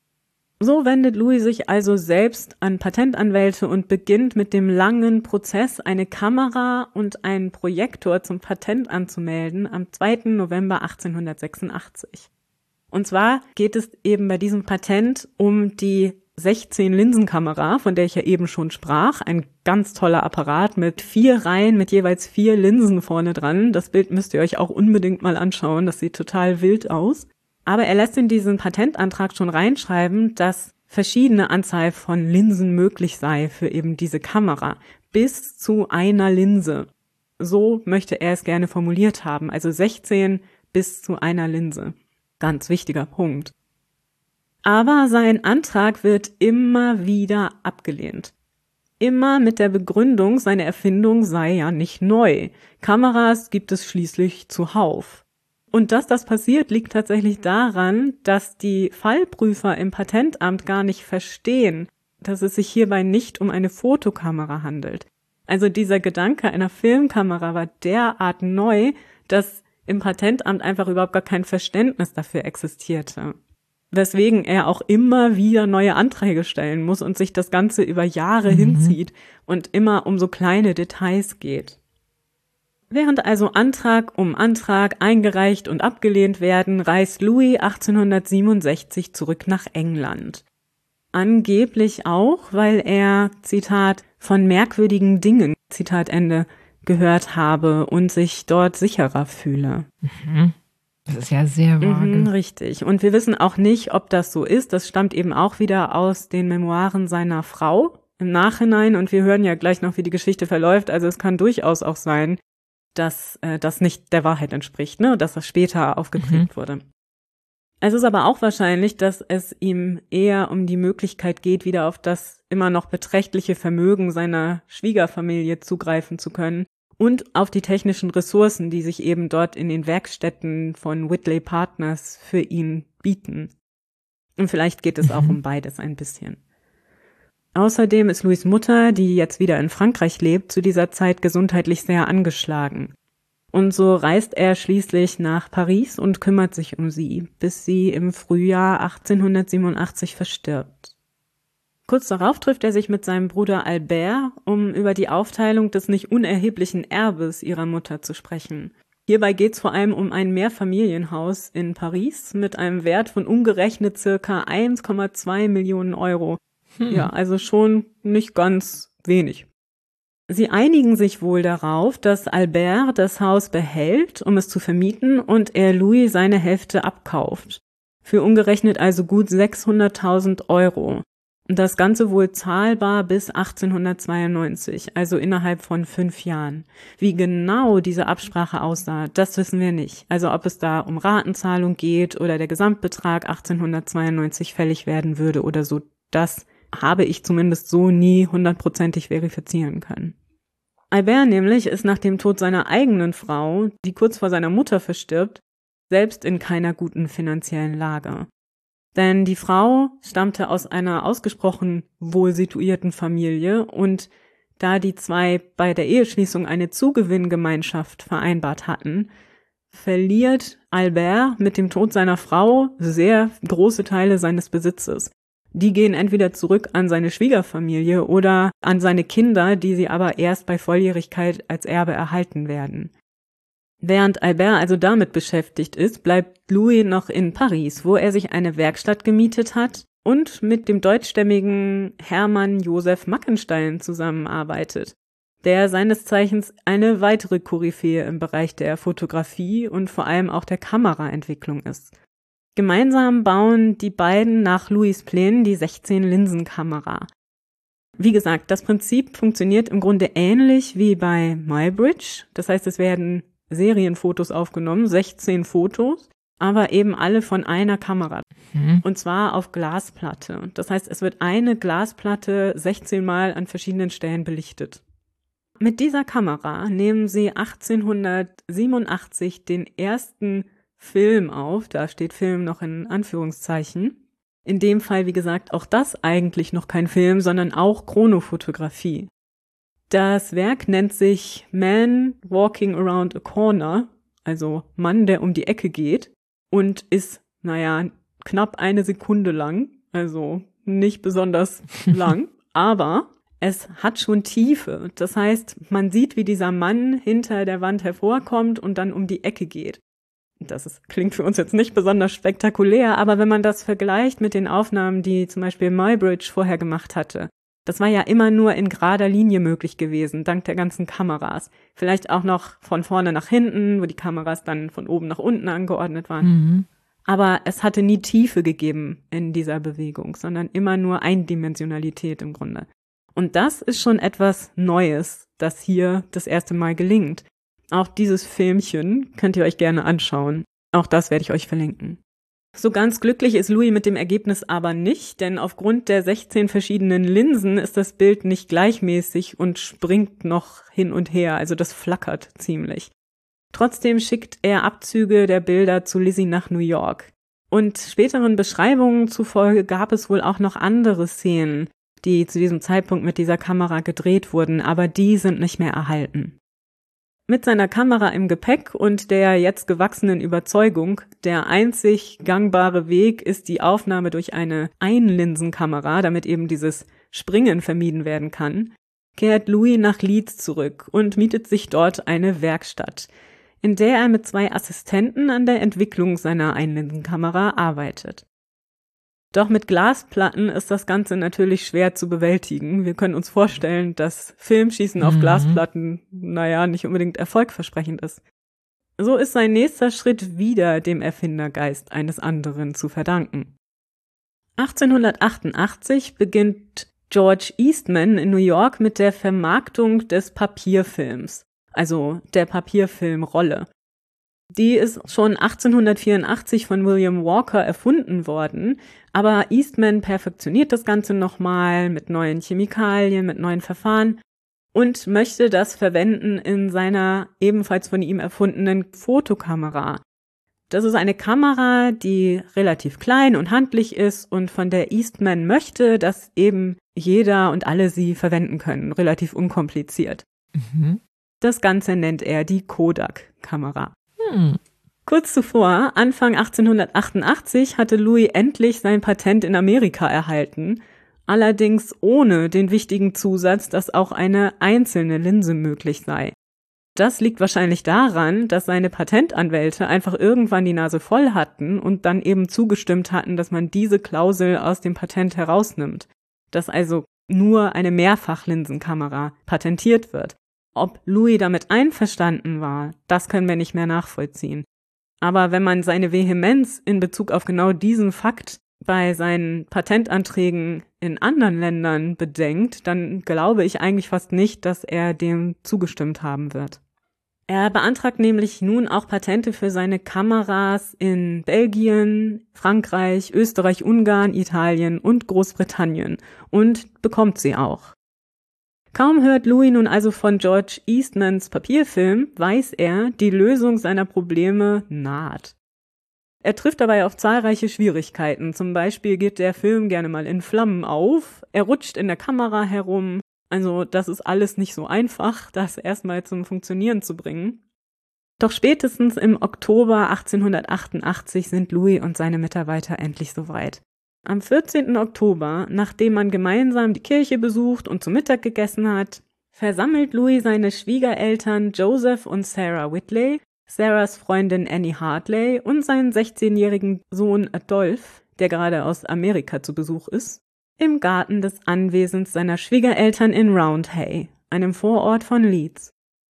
So wendet Louis sich also selbst an Patentanwälte und beginnt mit dem langen Prozess, eine Kamera und einen Projektor zum Patent anzumelden am 2. November 1886. Und zwar geht es eben bei diesem Patent um die 16-Linsen-Kamera, von der ich ja eben schon sprach. Ein ganz toller Apparat mit 4 Reihen mit jeweils 4 Linsen vorne dran. Das Bild müsst ihr euch auch unbedingt mal anschauen. Das sieht total wild aus. Aber er lässt in diesen Patentantrag schon reinschreiben, dass verschiedene Anzahl von Linsen möglich sei für eben diese Kamera. Bis zu einer Linse. So möchte er es gerne formuliert haben. Also 16 bis zu einer Linse. Ganz wichtiger Punkt. Aber sein Antrag wird immer wieder abgelehnt. Immer mit der Begründung, seine Erfindung sei ja nicht neu. Kameras gibt es schließlich zuhauf. Und dass das passiert, liegt tatsächlich daran, dass die Fallprüfer im Patentamt gar nicht verstehen, dass es sich hierbei nicht um eine Fotokamera handelt. Also dieser Gedanke einer Filmkamera war derart neu, dass im Patentamt einfach überhaupt gar kein Verständnis dafür existierte. Weswegen er auch immer wieder neue Anträge stellen muss und sich das Ganze über Jahre hinzieht und immer um so kleine Details geht. Während also Antrag um Antrag eingereicht und abgelehnt werden, reist Louis 1867 zurück nach England. Angeblich auch, weil er, Zitat, von merkwürdigen Dingen, Zitat Ende, gehört habe und sich dort sicherer fühle.
Das ist ja sehr vage.
Richtig. Und wir wissen auch nicht, ob das so ist. Das stammt eben auch wieder aus den Memoiren seiner Frau im Nachhinein. Und wir hören ja gleich noch, wie die Geschichte verläuft. Also es kann durchaus auch sein, dass das nicht der Wahrheit entspricht, ne, dass das später aufgekriegt wurde. Es ist aber auch wahrscheinlich, dass es ihm eher um die Möglichkeit geht, wieder auf das immer noch beträchtliche Vermögen seiner Schwiegerfamilie zugreifen zu können und auf die technischen Ressourcen, die sich eben dort in den Werkstätten von Whitley Partners für ihn bieten. Und vielleicht geht es auch um beides ein bisschen. Außerdem ist Louis' Mutter, die jetzt wieder in Frankreich lebt, zu dieser Zeit gesundheitlich sehr angeschlagen. Und so reist er schließlich nach Paris und kümmert sich um sie, bis sie im Frühjahr 1887 verstirbt. Kurz darauf trifft er sich mit seinem Bruder Albert, um über die Aufteilung des nicht unerheblichen Erbes ihrer Mutter zu sprechen. Hierbei geht's vor allem um ein Mehrfamilienhaus in Paris mit einem Wert von umgerechnet circa 1,2 Millionen Euro. Ja, also schon nicht ganz wenig. Sie einigen sich wohl darauf, dass Albert das Haus behält, um es zu vermieten, und er Louis seine Hälfte abkauft. Für umgerechnet also gut 600.000 Euro. Das Ganze wohl zahlbar bis 1892, also innerhalb von 5 Jahren. Wie genau diese Absprache aussah, das wissen wir nicht. Also ob es da um Ratenzahlung geht oder der Gesamtbetrag 1892 fällig werden würde oder so, das habe ich zumindest so nie 100%ig verifizieren können. Albert nämlich ist nach dem Tod seiner eigenen Frau, die kurz vor seiner Mutter verstirbt, selbst in keiner guten finanziellen Lage. Denn die Frau stammte aus einer ausgesprochen wohl situierten Familie und da die zwei bei der Eheschließung eine Zugewinngemeinschaft vereinbart hatten, verliert Albert mit dem Tod seiner Frau sehr große Teile seines Besitzes. Die gehen entweder zurück an seine Schwiegerfamilie oder an seine Kinder, die sie aber erst bei Volljährigkeit als Erbe erhalten werden. Während Albert also damit beschäftigt ist, bleibt Louis noch in Paris, wo er sich eine Werkstatt gemietet hat und mit dem deutschstämmigen Hermann Josef Mackenstein zusammenarbeitet, der seines Zeichens eine weitere Koryphäe im Bereich der Fotografie und vor allem auch der Kameraentwicklung ist. Gemeinsam bauen die beiden nach Louis' Plänen die 16-Linsen-Kamera. Wie gesagt, das Prinzip funktioniert im Grunde ähnlich wie bei Muybridge. Das heißt, es werden Serienfotos aufgenommen, 16 Fotos, aber eben alle von einer Kamera. Und zwar auf Glasplatte. Das heißt, es wird eine Glasplatte 16 Mal an verschiedenen Stellen belichtet. Mit dieser Kamera nehmen sie 1887 den ersten Film auf, da steht Film noch in Anführungszeichen. In dem Fall, wie gesagt, auch das eigentlich noch kein Film, sondern auch Chronofotografie. Das Werk nennt sich Man Walking Around a Corner, also Mann, der um die Ecke geht, und ist, knapp 1 Sekunde lang, also nicht besonders lang, aber es hat schon Tiefe. Das heißt, man sieht, wie dieser Mann hinter der Wand hervorkommt und dann um die Ecke geht. Klingt für uns jetzt nicht besonders spektakulär, aber wenn man das vergleicht mit den Aufnahmen, die zum Beispiel Muybridge vorher gemacht hatte, das war ja immer nur in gerader Linie möglich gewesen, dank der ganzen Kameras. Vielleicht auch noch von vorne nach hinten, wo die Kameras dann von oben nach unten angeordnet waren. Aber es hatte nie Tiefe gegeben in dieser Bewegung, sondern immer nur Eindimensionalität im Grunde. Und das ist schon etwas Neues, das hier das erste Mal gelingt. Auch dieses Filmchen könnt ihr euch gerne anschauen. Auch das werde ich euch verlinken. So ganz glücklich ist Louis mit dem Ergebnis aber nicht, denn aufgrund der 16 verschiedenen Linsen ist das Bild nicht gleichmäßig und springt noch hin und her, also das flackert ziemlich. Trotzdem schickt er Abzüge der Bilder zu Lizzie nach New York. Und späteren Beschreibungen zufolge gab es wohl auch noch andere Szenen, die zu diesem Zeitpunkt mit dieser Kamera gedreht wurden, aber die sind nicht mehr erhalten. Mit seiner Kamera im Gepäck und der jetzt gewachsenen Überzeugung, der einzig gangbare Weg ist die Aufnahme durch eine Einlinsenkamera, damit eben dieses Springen vermieden werden kann, kehrt Louis nach Leeds zurück und mietet sich dort eine Werkstatt, in der er mit 2 Assistenten an der Entwicklung seiner Einlinsenkamera arbeitet. Doch mit Glasplatten ist das Ganze natürlich schwer zu bewältigen. Wir können uns vorstellen, dass Filmschießen auf Glasplatten, nicht unbedingt erfolgversprechend ist. So ist sein nächster Schritt wieder dem Erfindergeist eines anderen zu verdanken. 1888 beginnt George Eastman in New York mit der Vermarktung des Papierfilms. also der Papierfilmrolle. Die ist schon 1884 von William Walker erfunden worden, aber Eastman perfektioniert das Ganze nochmal mit neuen Chemikalien, mit neuen Verfahren und möchte das verwenden in seiner ebenfalls von ihm erfundenen Fotokamera. Das ist eine Kamera, die relativ klein und handlich ist und von der Eastman möchte, dass eben jeder und alle sie verwenden können, relativ unkompliziert. Das Ganze nennt er die Kodak-Kamera. Kurz zuvor, Anfang 1888, hatte Louis endlich sein Patent in Amerika erhalten, allerdings ohne den wichtigen Zusatz, dass auch eine einzelne Linse möglich sei. Das liegt wahrscheinlich daran, dass seine Patentanwälte einfach irgendwann die Nase voll hatten und dann eben zugestimmt hatten, dass man diese Klausel aus dem Patent herausnimmt, dass also nur eine Mehrfachlinsenkamera patentiert wird. Ob Louis damit einverstanden war, das können wir nicht mehr nachvollziehen. Aber wenn man seine Vehemenz in Bezug auf genau diesen Fakt bei seinen Patentanträgen in anderen Ländern bedenkt, dann glaube ich eigentlich fast nicht, dass er dem zugestimmt haben wird. Er beantragt nämlich nun auch Patente für seine Kameras in Belgien, Frankreich, Österreich, Ungarn, Italien und Großbritannien und bekommt sie auch. Kaum hört Louis nun also von George Eastmans Papierfilm, weiß er, die Lösung seiner Probleme naht. Er trifft dabei auf zahlreiche Schwierigkeiten. Zum Beispiel geht der Film gerne mal in Flammen auf, er rutscht in der Kamera herum. Also das ist alles nicht so einfach, das erstmal zum Funktionieren zu bringen. Doch spätestens im Oktober 1888 sind Louis und seine Mitarbeiter endlich soweit. Am 14. Oktober, nachdem man gemeinsam die Kirche besucht und zu Mittag gegessen hat, versammelt Louis seine Schwiegereltern Joseph und Sarah Whitley, Sarahs Freundin Annie Hartley und seinen 16-jährigen Sohn Adolphe, der gerade aus Amerika zu Besuch ist, im Garten des Anwesens seiner Schwiegereltern in Roundhay, einem Vorort von Leeds.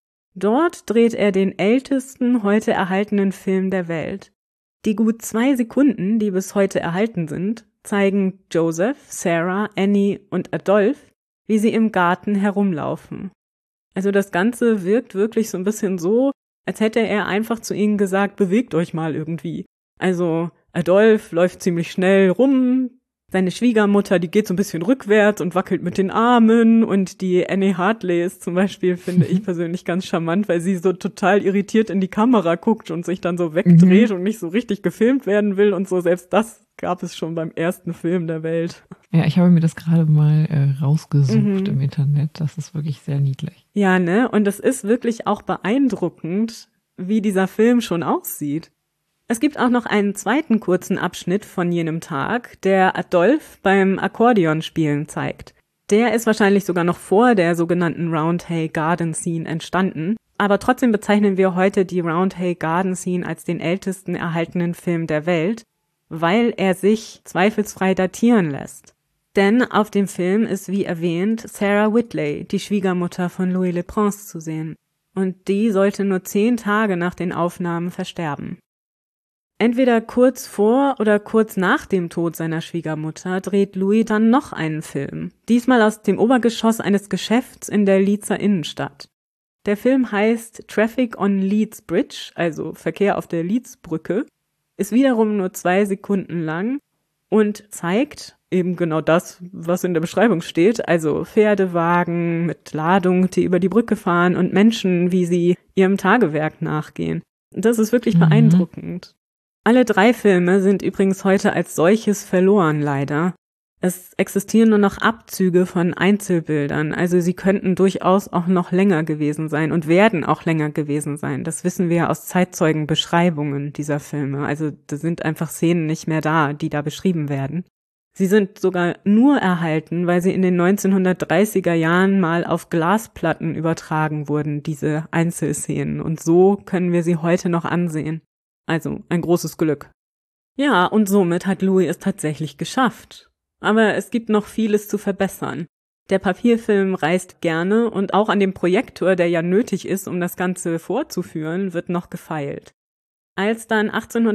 Dort dreht er den ältesten heute erhaltenen Film der Welt. Die gut 2 Sekunden, die bis heute erhalten sind, zeigen Joseph, Sarah, Annie und Adolphe, wie sie im Garten herumlaufen. Also das Ganze wirkt wirklich so ein bisschen so, als hätte er einfach zu ihnen gesagt, bewegt euch mal irgendwie. Also Adolphe läuft ziemlich schnell rum, seine Schwiegermutter, die geht so ein bisschen rückwärts und wackelt mit den Armen und die Annie Hartley ist zum Beispiel, finde ich persönlich ganz charmant, weil sie so total irritiert in die Kamera guckt und sich dann so wegdreht und nicht so richtig gefilmt werden will und so. Selbst das gab es schon beim ersten Film der Welt.
Ja, ich habe mir das gerade mal rausgesucht im Internet. Das ist wirklich sehr niedlich.
Ja, ne? Und es ist wirklich auch beeindruckend, wie dieser Film schon aussieht. Es gibt auch noch einen zweiten kurzen Abschnitt von jenem Tag, der Adolphe beim Akkordeonspielen zeigt. Der ist wahrscheinlich sogar noch vor der sogenannten Roundhay Garden Scene entstanden, aber trotzdem bezeichnen wir heute die Roundhay Garden Scene als den ältesten erhaltenen Film der Welt, weil er sich zweifelsfrei datieren lässt. Denn auf dem Film ist, wie erwähnt, Sarah Whitley, die Schwiegermutter von Louis Le Prince, zu sehen. Und die sollte nur 10 Tage nach den Aufnahmen versterben. Entweder kurz vor oder kurz nach dem Tod seiner Schwiegermutter dreht Louis dann noch einen Film, diesmal aus dem Obergeschoss eines Geschäfts in der Leedser Innenstadt. Der Film heißt Traffic on Leeds Bridge, also Verkehr auf der Leeds-Brücke, ist wiederum nur 2 Sekunden lang und zeigt eben genau das, was in der Beschreibung steht, also Pferdewagen mit Ladung, die über die Brücke fahren und Menschen, wie sie ihrem Tagewerk nachgehen. Das ist wirklich beeindruckend. Alle 3 Filme sind übrigens heute als solches verloren, leider. Es existieren nur noch Abzüge von Einzelbildern, also sie könnten durchaus auch noch länger gewesen sein und werden auch länger gewesen sein. Das wissen wir ja aus Zeitzeugenbeschreibungen dieser Filme. Also da sind einfach Szenen nicht mehr da, die da beschrieben werden. Sie sind sogar nur erhalten, weil sie in den 1930er Jahren mal auf Glasplatten übertragen wurden, diese Einzelszenen. Und so können wir sie heute noch ansehen. Also ein großes Glück. Ja, und somit hat Louis es tatsächlich geschafft. Aber es gibt noch vieles zu verbessern. Der Papierfilm reißt gerne und auch an dem Projektor, der ja nötig ist, um das Ganze vorzuführen, wird noch gefeilt. Als dann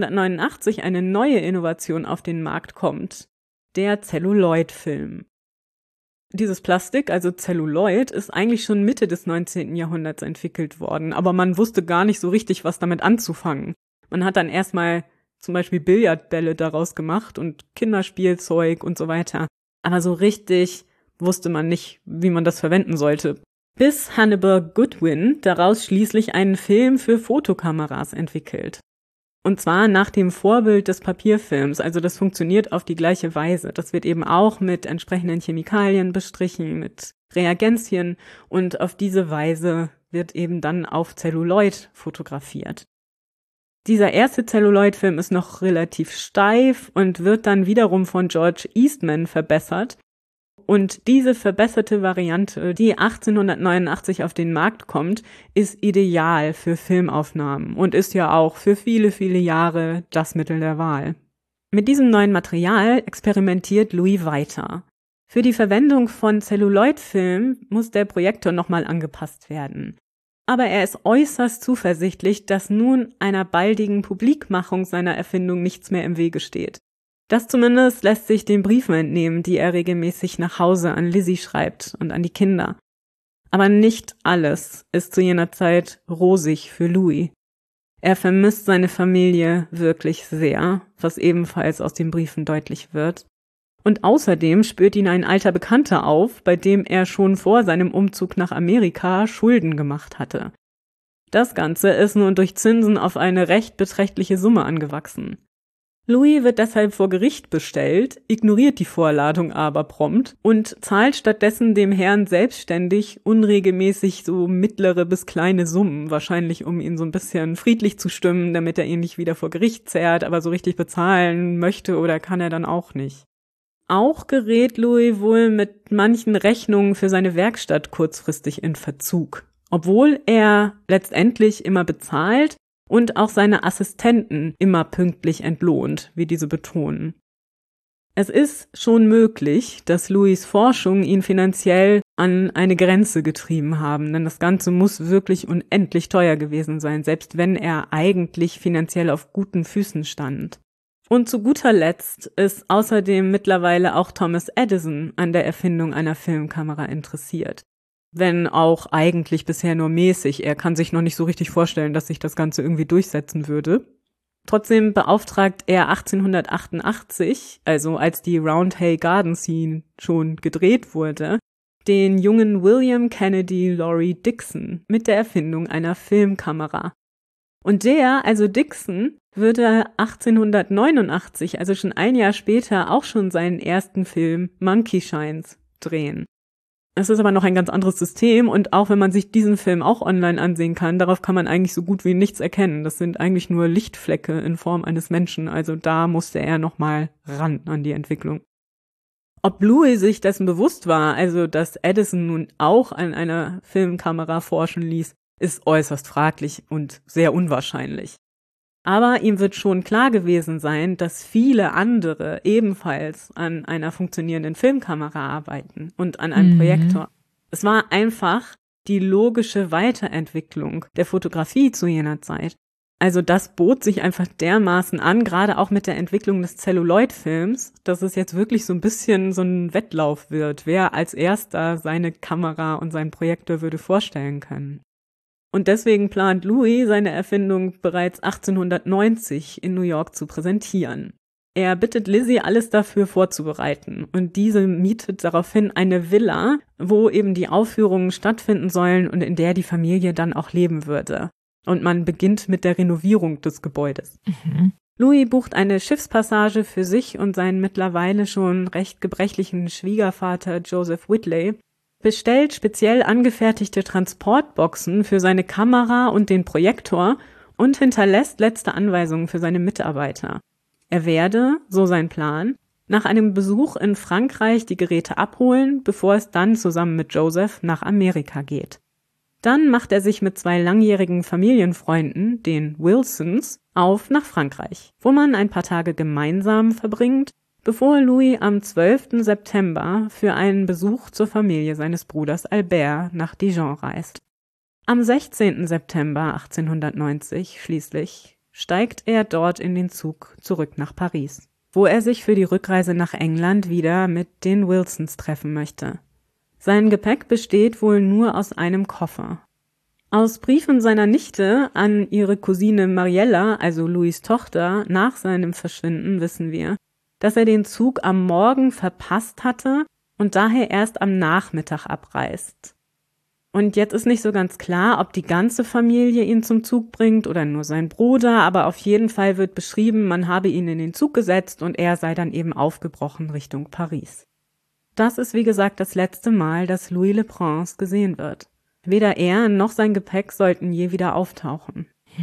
1889 eine neue Innovation auf den Markt kommt, der Celluloid-Film. Dieses Plastik, also Zelluloid, ist eigentlich schon Mitte des 19. Jahrhunderts entwickelt worden, aber man wusste gar nicht so richtig, was damit anzufangen. Man hat dann erstmal zum Beispiel Billardbälle daraus gemacht und Kinderspielzeug und so weiter. Aber so richtig wusste man nicht, wie man das verwenden sollte. Bis Hannibal Goodwin daraus schließlich einen Film für Fotokameras entwickelt. Und zwar nach dem Vorbild des Papierfilms, also das funktioniert auf die gleiche Weise. Das wird eben auch mit entsprechenden Chemikalien bestrichen, mit Reagenzien und auf diese Weise wird eben dann auf Zelluloid fotografiert. Dieser erste Zelluloid-Film ist noch relativ steif und wird dann wiederum von George Eastman verbessert. Und diese verbesserte Variante, die 1889 auf den Markt kommt, ist ideal für Filmaufnahmen und ist ja auch für viele, viele Jahre das Mittel der Wahl. Mit diesem neuen Material experimentiert Louis weiter. Für die Verwendung von Zelluloidfilm muss der Projektor nochmal angepasst werden. Aber er ist äußerst zuversichtlich, dass nun einer baldigen Publikmachung seiner Erfindung nichts mehr im Wege steht. Das zumindest lässt sich den Briefen entnehmen, die er regelmäßig nach Hause an Lizzie schreibt und an die Kinder. Aber nicht alles ist zu jener Zeit rosig für Louis. Er vermisst seine Familie wirklich sehr, was ebenfalls aus den Briefen deutlich wird. Und außerdem spürt ihn ein alter Bekannter auf, bei dem er schon vor seinem Umzug nach Amerika Schulden gemacht hatte. Das Ganze ist nun durch Zinsen auf eine recht beträchtliche Summe angewachsen. Louis wird deshalb vor Gericht bestellt, ignoriert die Vorladung aber prompt und zahlt stattdessen dem Herrn selbstständig unregelmäßig so mittlere bis kleine Summen, wahrscheinlich um ihn so ein bisschen friedlich zu stimmen, damit er ihn nicht wieder vor Gericht zerrt, aber so richtig bezahlen möchte oder kann er dann auch nicht. Auch gerät Louis wohl mit manchen Rechnungen für seine Werkstatt kurzfristig in Verzug, obwohl er letztendlich immer bezahlt und auch seine Assistenten immer pünktlich entlohnt, wie diese betonen. Es ist schon möglich, dass Louis' Forschung ihn finanziell an eine Grenze getrieben haben, denn das Ganze muss wirklich unendlich teuer gewesen sein, selbst wenn er eigentlich finanziell auf guten Füßen stand. Und zu guter Letzt ist außerdem mittlerweile auch Thomas Edison an der Erfindung einer Filmkamera interessiert. Wenn auch eigentlich bisher nur mäßig. Er kann sich noch nicht so richtig vorstellen, dass sich das Ganze irgendwie durchsetzen würde. Trotzdem beauftragt er 1888, also als die Roundhay Garden Scene schon gedreht wurde, den jungen William Kennedy Laurie Dixon mit der Erfindung einer Filmkamera. Und der, also Dixon, würde 1889, also schon ein Jahr später, auch schon seinen ersten Film Monkey Shines drehen. Es ist aber noch ein ganz anderes System und auch wenn man sich diesen Film auch online ansehen kann, darauf kann man eigentlich so gut wie nichts erkennen. Das sind eigentlich nur Lichtflecke in Form eines Menschen, also da musste er nochmal ran an die Entwicklung. Ob Louis sich dessen bewusst war, also dass Edison nun auch an einer Filmkamera forschen ließ, ist äußerst fraglich und sehr unwahrscheinlich. Aber ihm wird schon klar gewesen sein, dass viele andere ebenfalls an einer funktionierenden Filmkamera arbeiten und an einem Projektor. Es war einfach die logische Weiterentwicklung der Fotografie zu jener Zeit. Also das bot sich einfach dermaßen an, gerade auch mit der Entwicklung des Zelluloid-Films, dass es jetzt wirklich so ein bisschen so ein Wettlauf wird, wer als erster seine Kamera und seinen Projektor würde vorstellen können. Und deswegen plant Louis, seine Erfindung bereits 1890 in New York zu präsentieren. Er bittet Lizzie, alles dafür vorzubereiten und diese mietet daraufhin eine Villa, wo eben die Aufführungen stattfinden sollen und in der die Familie dann auch leben würde. Und man beginnt mit der Renovierung des Gebäudes. Louis bucht eine Schiffspassage für sich und seinen mittlerweile schon recht gebrechlichen Schwiegervater Joseph Whitley, bestellt speziell angefertigte Transportboxen für seine Kamera und den Projektor und hinterlässt letzte Anweisungen für seine Mitarbeiter. Er werde, so sein Plan, nach einem Besuch in Frankreich die Geräte abholen, bevor es dann zusammen mit Joseph nach Amerika geht. Dann macht er sich mit 2 langjährigen Familienfreunden, den Wilsons, auf nach Frankreich, wo man ein paar Tage gemeinsam verbringt, bevor Louis am 12. September für einen Besuch zur Familie seines Bruders Albert nach Dijon reist. Am 16. September 1890 schließlich steigt er dort in den Zug zurück nach Paris, wo er sich für die Rückreise nach England wieder mit den Wilsons treffen möchte. Sein Gepäck besteht wohl nur aus einem Koffer. Aus Briefen seiner Nichte an ihre Cousine Mariella, also Louis' Tochter, nach seinem Verschwinden wissen wir, dass er den Zug am Morgen verpasst hatte und daher erst am Nachmittag abreist. Und jetzt ist nicht so ganz klar, ob die ganze Familie ihn zum Zug bringt oder nur sein Bruder, aber auf jeden Fall wird beschrieben, man habe ihn in den Zug gesetzt und er sei dann eben aufgebrochen Richtung Paris. Das ist wie gesagt das letzte Mal, dass Louis le Prince gesehen wird. Weder er noch sein Gepäck sollten je wieder auftauchen.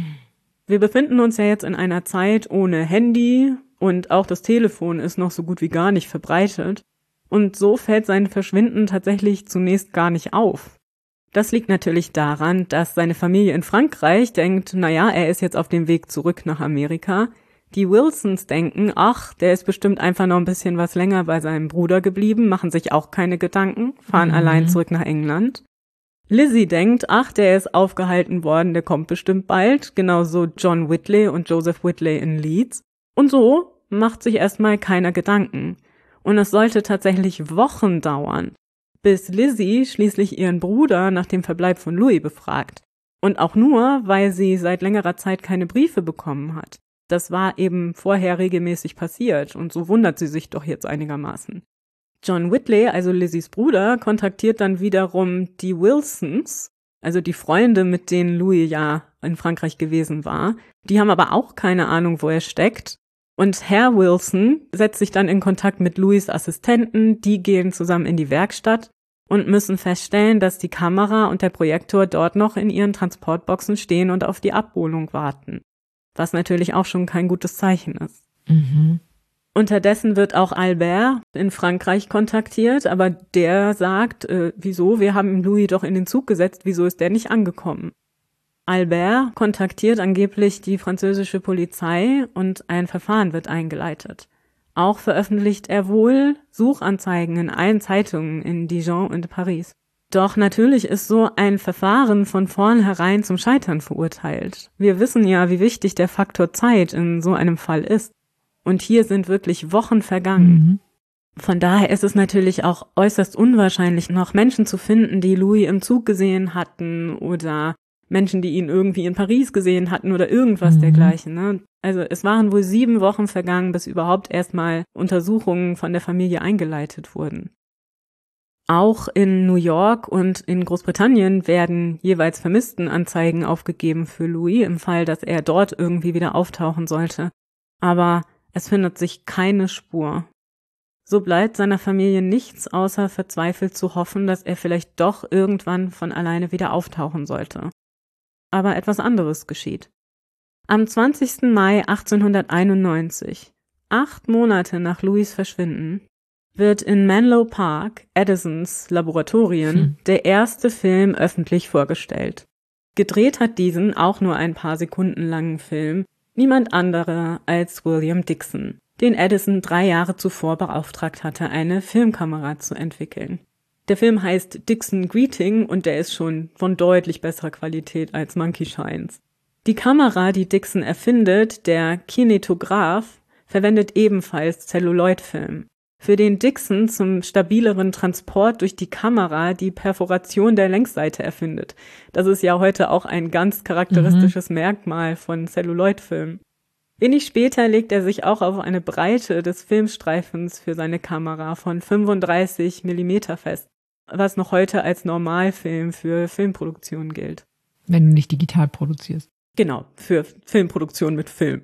Wir befinden uns ja jetzt in einer Zeit ohne Handy und auch das Telefon ist noch so gut wie gar nicht verbreitet. Und so fällt sein Verschwinden tatsächlich zunächst gar nicht auf. Das liegt natürlich daran, dass seine Familie in Frankreich denkt, naja, er ist jetzt auf dem Weg zurück nach Amerika. Die Wilsons denken, ach, der ist bestimmt einfach noch ein bisschen was länger bei seinem Bruder geblieben, machen sich auch keine Gedanken, fahren allein zurück nach England. Lizzie denkt, ach, der ist aufgehalten worden, der kommt bestimmt bald, genauso John Whitley und Joseph Whitley in Leeds. Und so macht sich erstmal keiner Gedanken. Und es sollte tatsächlich Wochen dauern, bis Lizzie schließlich ihren Bruder nach dem Verbleib von Louis befragt. Und auch nur, weil sie seit längerer Zeit keine Briefe bekommen hat. Das war eben vorher regelmäßig passiert und so wundert sie sich doch jetzt einigermaßen. John Whitley, also Lizzies Bruder, kontaktiert dann wiederum die Wilsons, also die Freunde, mit denen Louis ja in Frankreich gewesen war. Die haben aber auch keine Ahnung, wo er steckt. Und Herr Wilson setzt sich dann in Kontakt mit Louis' Assistenten, die gehen zusammen in die Werkstatt und müssen feststellen, dass die Kamera und der Projektor dort noch in ihren Transportboxen stehen und auf die Abholung warten. Was natürlich auch schon kein gutes Zeichen ist.
Mhm.
Unterdessen wird auch Albert in Frankreich kontaktiert, aber der sagt, wieso, wir haben Louis doch in den Zug gesetzt, wieso ist der nicht angekommen? Albert kontaktiert angeblich die französische Polizei und ein Verfahren wird eingeleitet. Auch veröffentlicht er wohl Suchanzeigen in allen Zeitungen in Dijon und Paris. Doch natürlich ist so ein Verfahren von vornherein zum Scheitern verurteilt. Wir wissen ja, wie wichtig der Faktor Zeit in so einem Fall ist. Und hier sind wirklich Wochen vergangen. Von daher ist es natürlich auch äußerst unwahrscheinlich, noch Menschen zu finden, die Louis im Zug gesehen hatten oder Menschen, die ihn irgendwie in Paris gesehen hatten oder irgendwas dergleichen. Ne? Also es waren wohl 7 Wochen vergangen, bis überhaupt erstmal Untersuchungen von der Familie eingeleitet wurden. Auch in New York und in Großbritannien werden jeweils Vermisstenanzeigen aufgegeben für Louis, im Fall, dass er dort irgendwie wieder auftauchen sollte. Aber es findet sich keine Spur. So bleibt seiner Familie nichts, außer verzweifelt zu hoffen, dass er vielleicht doch irgendwann von alleine wieder auftauchen sollte. Aber etwas anderes geschieht. Am 20. Mai 1891, 8 Monate nach Louis' Verschwinden, wird in Menlo Park, Edisons Laboratorien, der erste Film öffentlich vorgestellt. Gedreht hat diesen auch nur ein paar Sekunden langen Film niemand anderer als William Dickson, den Edison 3 Jahre zuvor beauftragt hatte, eine Filmkamera zu entwickeln. Der Film heißt Dickson Greeting und der ist schon von deutlich besserer Qualität als Monkey Shines. Die Kamera, die Dickson erfindet, der Kinetograph, verwendet ebenfalls Celluloidfilm. Für den Dickson zum stabileren Transport durch die Kamera die Perforation der Längsseite erfindet. Das ist ja heute auch ein ganz charakteristisches Merkmal von Celluloidfilm. Wenig später legt er sich auch auf eine Breite des Filmstreifens für seine Kamera von 35 mm fest, was noch heute als Normalfilm für Filmproduktion gilt.
Wenn du nicht digital produzierst.
Genau, für Filmproduktion mit Film.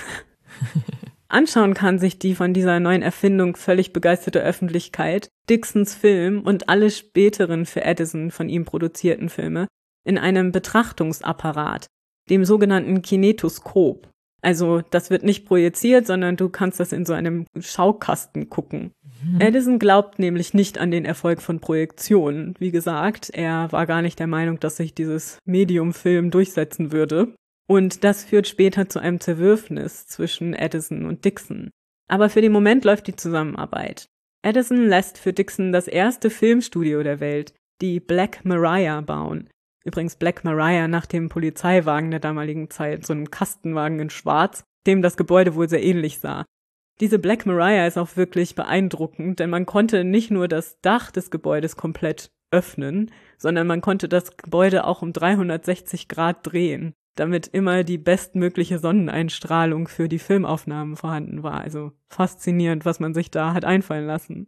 Anschauen kann sich die von dieser neuen Erfindung völlig begeisterte Öffentlichkeit Dicksons Film und alle späteren für Edison von ihm produzierten Filme in einem Betrachtungsapparat, dem sogenannten Kinetoskop. Also das wird nicht projiziert, sondern du kannst das in so einem Schaukasten gucken. Edison glaubt nämlich nicht an den Erfolg von Projektionen. Wie gesagt, er war gar nicht der Meinung, dass sich dieses Medium-Film durchsetzen würde. Und das führt später zu einem Zerwürfnis zwischen Edison und Dickson. Aber für den Moment läuft die Zusammenarbeit. Edison lässt für Dickson das erste Filmstudio der Welt, die Black Maria, bauen. Übrigens Black Maria nach dem Polizeiwagen der damaligen Zeit, so einem Kastenwagen in Schwarz, dem das Gebäude wohl sehr ähnlich sah. Diese Black Maria ist auch wirklich beeindruckend, denn man konnte nicht nur das Dach des Gebäudes komplett öffnen, sondern man konnte das Gebäude auch um 360 Grad drehen, damit immer die bestmögliche Sonneneinstrahlung für die Filmaufnahmen vorhanden war. Also faszinierend, was man sich da hat einfallen lassen.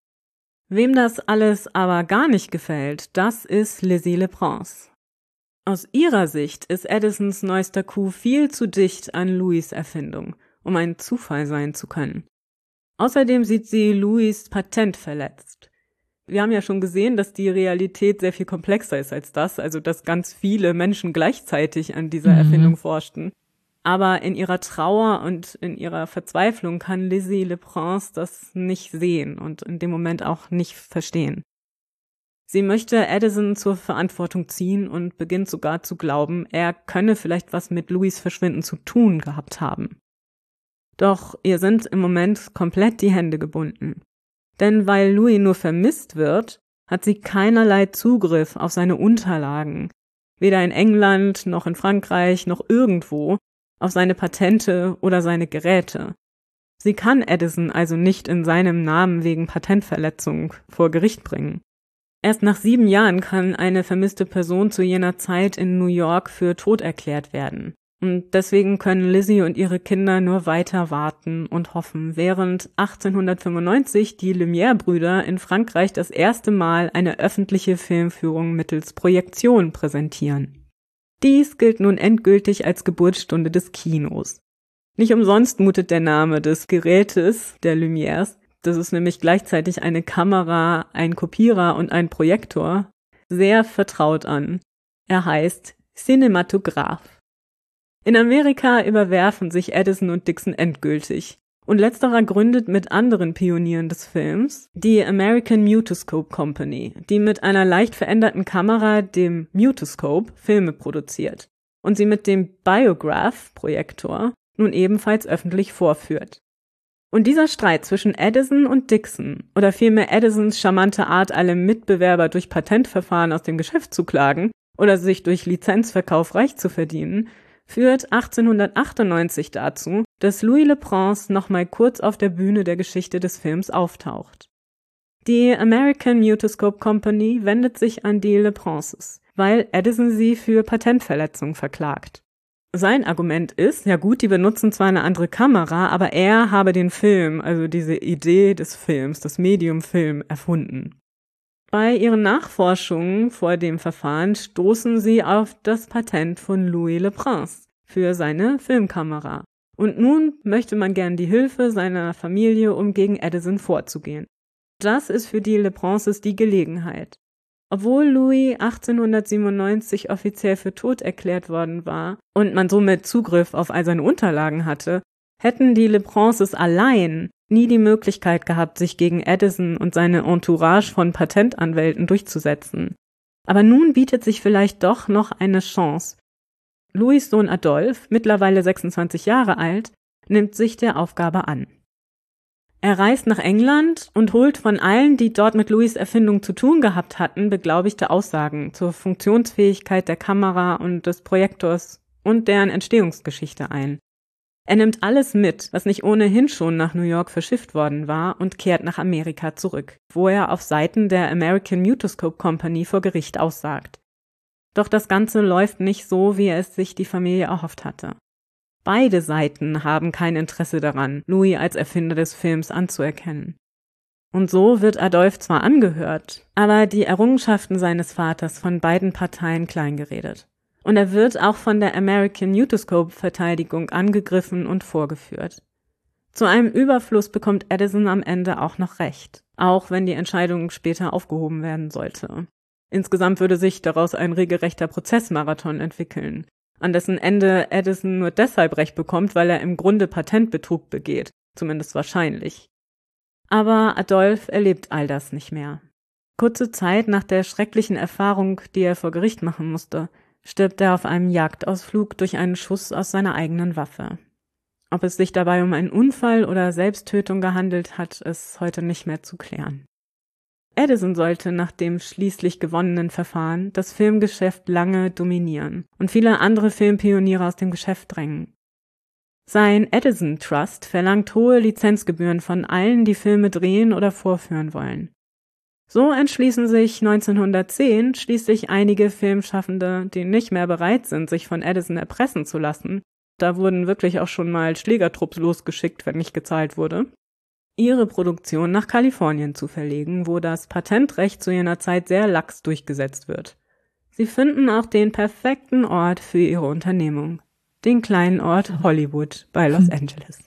Wem das alles aber gar nicht gefällt, das ist Lizzie LePrance. Aus ihrer Sicht ist Edisons neuester Coup viel zu dicht an Louis' Erfindung, um ein Zufall sein zu können. Außerdem sieht sie Louis' Patent verletzt. Wir haben ja schon gesehen, dass die Realität sehr viel komplexer ist als das, also dass ganz viele Menschen gleichzeitig an dieser Erfindung forschten. Aber in ihrer Trauer und in ihrer Verzweiflung kann Lizzie LePrance das nicht sehen und in dem Moment auch nicht verstehen. Sie möchte Edison zur Verantwortung ziehen und beginnt sogar zu glauben, er könne vielleicht was mit Louis' Verschwinden zu tun gehabt haben. Doch ihr sind im Moment komplett die Hände gebunden. Denn weil Louis nur vermisst wird, hat sie keinerlei Zugriff auf seine Unterlagen, weder in England noch in Frankreich noch irgendwo, auf seine Patente oder seine Geräte. Sie kann Edison also nicht in seinem Namen wegen Patentverletzung vor Gericht bringen. Erst nach 7 Jahren kann eine vermisste Person zu jener Zeit in New York für tot erklärt werden. Und deswegen können Lizzie und ihre Kinder nur weiter warten und hoffen, während 1895 die Lumière-Brüder in Frankreich das erste Mal eine öffentliche Filmführung mittels Projektion präsentieren. Dies gilt nun endgültig als Geburtsstunde des Kinos. Nicht umsonst mutet der Name des Gerätes der Lumières, das ist nämlich gleichzeitig eine Kamera, ein Kopierer und ein Projektor, sehr vertraut an. Er heißt Cinematograph. In Amerika überwerfen sich Edison und Dixon endgültig. Und letzterer gründet mit anderen Pionieren des Films die American Mutoscope Company, die mit einer leicht veränderten Kamera, dem Mutoscope, Filme produziert und sie mit dem Biograph-Projektor nun ebenfalls öffentlich vorführt. Und dieser Streit zwischen Edison und Dixon, oder vielmehr Edisons charmante Art, alle Mitbewerber durch Patentverfahren aus dem Geschäft zu klagen oder sich durch Lizenzverkauf reich zu verdienen, führt 1898 dazu, dass Louis LePrance nochmal kurz auf der Bühne der Geschichte des Films auftaucht. Die American Mutoscope Company wendet sich an die LePrances, weil Edison sie für Patentverletzung verklagt. Sein Argument ist, ja gut, die benutzen zwar eine andere Kamera, aber er habe den Film, also diese Idee des Films, das Medium Film, erfunden. Bei ihren Nachforschungen vor dem Verfahren stoßen sie auf das Patent von Louis LePrance für seine Filmkamera. Und nun möchte man gern die Hilfe seiner Familie, um gegen Edison vorzugehen. Das ist für die LePrances die Gelegenheit. Obwohl Louis 1897 offiziell für tot erklärt worden war und man somit Zugriff auf all seine Unterlagen hatte, hätten die LePrances allein nie die Möglichkeit gehabt, sich gegen Edison und seine Entourage von Patentanwälten durchzusetzen. Aber nun bietet sich vielleicht doch noch eine Chance. Louis' Sohn Adolphe, mittlerweile 26 Jahre alt, nimmt sich der Aufgabe an. Er reist nach England und holt von allen, die dort mit Louis' Erfindung zu tun gehabt hatten, beglaubigte Aussagen zur Funktionsfähigkeit der Kamera und des Projektors und deren Entstehungsgeschichte ein. Er nimmt alles mit, was nicht ohnehin schon nach New York verschifft worden war, und kehrt nach Amerika zurück, wo er auf Seiten der American Mutoscope Company vor Gericht aussagt. Doch das Ganze läuft nicht so, wie es sich die Familie erhofft hatte. Beide Seiten haben kein Interesse daran, Louis als Erfinder des Films anzuerkennen. Und so wird Adolphe zwar angehört, aber die Errungenschaften seines Vaters von beiden Parteien kleingeredet. Und er wird auch von der American Mutoscope-Verteidigung angegriffen und vorgeführt. Zu einem Überfluss bekommt Edison am Ende auch noch recht, auch wenn die Entscheidung später aufgehoben werden sollte. Insgesamt würde sich daraus ein regelrechter Prozessmarathon entwickeln, an dessen Ende Edison nur deshalb Recht bekommt, weil er im Grunde Patentbetrug begeht, zumindest wahrscheinlich. Aber Adolphe erlebt all das nicht mehr. Kurze Zeit nach der schrecklichen Erfahrung, die er vor Gericht machen musste, stirbt er auf einem Jagdausflug durch einen Schuss aus seiner eigenen Waffe. Ob es sich dabei um einen Unfall oder Selbsttötung gehandelt hat, ist heute nicht mehr zu klären. Edison sollte nach dem schließlich gewonnenen Verfahren das Filmgeschäft lange dominieren und viele andere Filmpioniere aus dem Geschäft drängen. Sein Edison Trust verlangt hohe Lizenzgebühren von allen, die Filme drehen oder vorführen wollen. So entschließen sich 1910 schließlich einige Filmschaffende, die nicht mehr bereit sind, sich von Edison erpressen zu lassen. Da wurden wirklich auch schon mal Schlägertrupps losgeschickt, wenn nicht gezahlt wurde, ihre Produktion nach Kalifornien zu verlegen, wo das Patentrecht zu jener Zeit sehr lax durchgesetzt wird. Sie finden auch den perfekten Ort für ihre Unternehmung, den kleinen Ort Hollywood bei Los Angeles.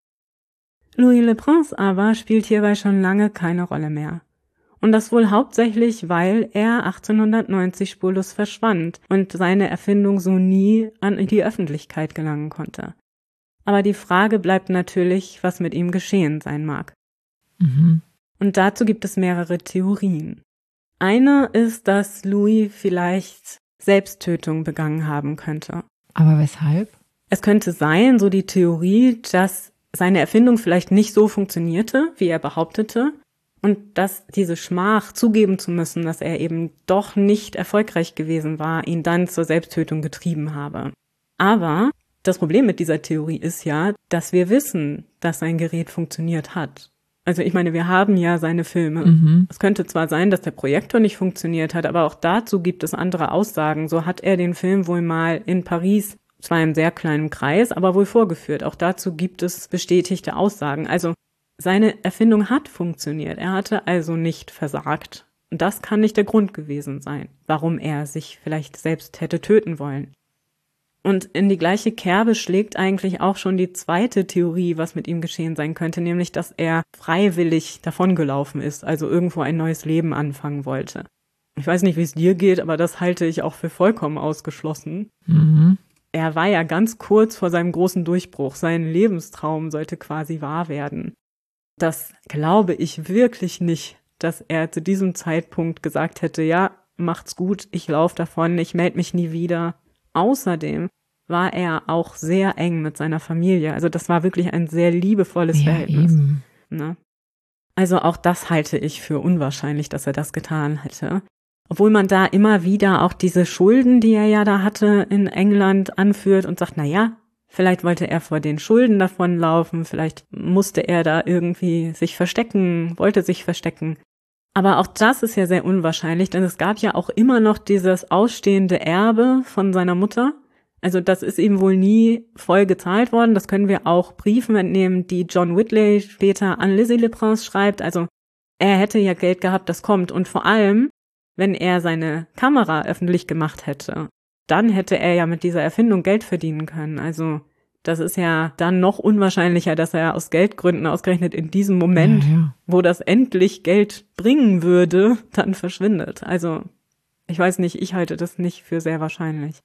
Louis Le Prince aber spielt hierbei schon lange keine Rolle mehr. Und das wohl hauptsächlich, weil er 1890 spurlos verschwand und seine Erfindung so nie an die Öffentlichkeit gelangen konnte. Aber die Frage bleibt natürlich, was mit ihm geschehen sein mag.
Mhm.
Und dazu gibt es mehrere Theorien. Eine ist, dass Louis vielleicht Selbsttötung begangen haben könnte.
Aber weshalb?
Es könnte sein, so die Theorie, dass seine Erfindung vielleicht nicht so funktionierte, wie er behauptete, und dass diese Schmach, zugeben zu müssen, dass er eben doch nicht erfolgreich gewesen war, ihn dann zur Selbsttötung getrieben habe. Aber das Problem mit dieser Theorie ist ja, dass wir wissen, dass sein Gerät funktioniert hat. Also ich meine, wir haben ja seine Filme.
Mhm.
Es könnte zwar sein, dass der Projektor nicht funktioniert hat, aber auch dazu gibt es andere Aussagen. So hat er den Film wohl mal in Paris, zwar in sehr kleinem Kreis, aber wohl vorgeführt. Auch dazu gibt es bestätigte Aussagen. Also seine Erfindung hat funktioniert. Er hatte also nicht versagt. Und das kann nicht der Grund gewesen sein, warum er sich vielleicht selbst hätte töten wollen. Und in die gleiche Kerbe schlägt eigentlich auch schon die zweite Theorie, was mit ihm geschehen sein könnte, nämlich, dass er freiwillig davongelaufen ist, also irgendwo ein neues Leben anfangen wollte. Ich weiß nicht, wie es dir geht, aber das halte ich auch für vollkommen ausgeschlossen.
Mhm.
Er war ja ganz kurz vor seinem großen Durchbruch. Sein Lebenstraum sollte quasi wahr werden. Das glaube ich wirklich nicht, dass er zu diesem Zeitpunkt gesagt hätte, ja, macht's gut, ich laufe davon, ich melde mich nie wieder. Außerdem war er auch sehr eng mit seiner Familie. Also das war wirklich ein sehr liebevolles Verhältnis.
Eben.
Ne? Also auch das halte ich für unwahrscheinlich, dass er das getan hätte. Obwohl man da immer wieder auch diese Schulden, die er ja da hatte in England, anführt und sagt, na ja, vielleicht wollte er vor den Schulden davonlaufen, vielleicht musste er da irgendwie sich verstecken, wollte sich verstecken. Aber auch das ist ja sehr unwahrscheinlich, denn es gab ja auch immer noch dieses ausstehende Erbe von seiner Mutter. Also das ist ihm wohl nie voll gezahlt worden. Das können wir auch Briefen entnehmen, die John Whitley später an Lizzie Le Prince schreibt. Also er hätte ja Geld gehabt, das kommt. Und vor allem, wenn er seine Kamera öffentlich gemacht hätte, dann hätte er ja mit dieser Erfindung Geld verdienen können. Also das ist ja dann noch unwahrscheinlicher, dass er aus Geldgründen ausgerechnet in diesem Moment, wo das endlich Geld bringen würde, dann verschwindet. Also ich weiß nicht, ich halte das nicht für sehr wahrscheinlich.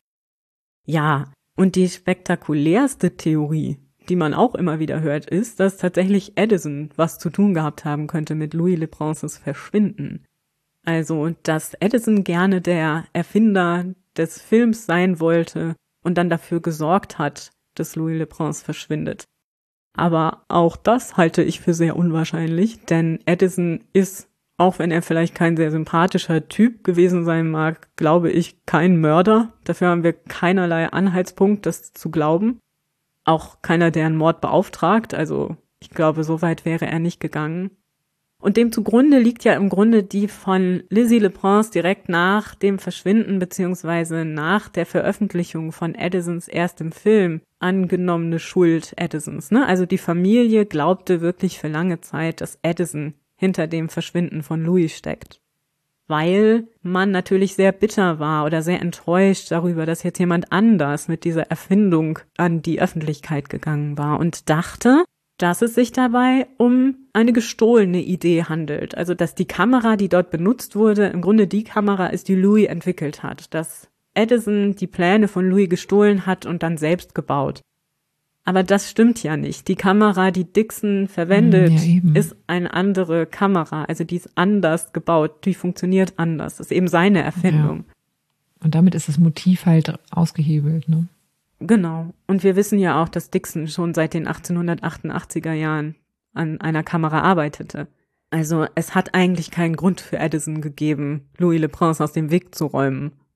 Ja, und die spektakulärste Theorie, die man auch immer wieder hört, ist, dass tatsächlich Edison was zu tun gehabt haben könnte mit Louis Le Princes Verschwinden. Also, dass Edison gerne der Erfinder des Films sein wollte und dann dafür gesorgt hat, dass Louis Le Prince verschwindet. Aber auch das halte ich für sehr unwahrscheinlich, denn Edison ist, auch wenn er vielleicht kein sehr sympathischer Typ gewesen sein mag, glaube ich, kein Mörder. Dafür haben wir keinerlei Anhaltspunkt, das zu glauben. Auch keiner, der einen Mord beauftragt, also ich glaube, so weit wäre er nicht gegangen. Und dem zugrunde liegt ja im Grunde die von Lizzie Le Prince direkt nach dem Verschwinden beziehungsweise nach der Veröffentlichung von Edisons erstem Film angenommene Schuld Edisons. Ne? Also die Familie glaubte wirklich für lange Zeit, dass Edison hinter dem Verschwinden von Louis steckt. Weil man natürlich sehr bitter war oder sehr enttäuscht darüber, dass jetzt jemand anders mit dieser Erfindung an die Öffentlichkeit gegangen war und dachte, dass es sich dabei um eine gestohlene Idee handelt. Also dass die Kamera, die dort benutzt wurde, im Grunde die Kamera ist, die Louis entwickelt hat. Dass Edison die Pläne von Louis gestohlen hat und dann selbst gebaut. Aber das stimmt ja nicht. Die Kamera, die Dixon verwendet, ist eine andere Kamera. Also die ist anders gebaut, die funktioniert anders. Das ist eben seine Erfindung.
Ja. Und damit ist das Motiv halt ausgehebelt, ne?
Genau. Und wir wissen ja auch, dass Dixon schon seit den 1888er Jahren an einer Kamera arbeitete. Also es hat eigentlich keinen Grund für Edison gegeben, Louis Le Prince aus dem Weg zu räumen.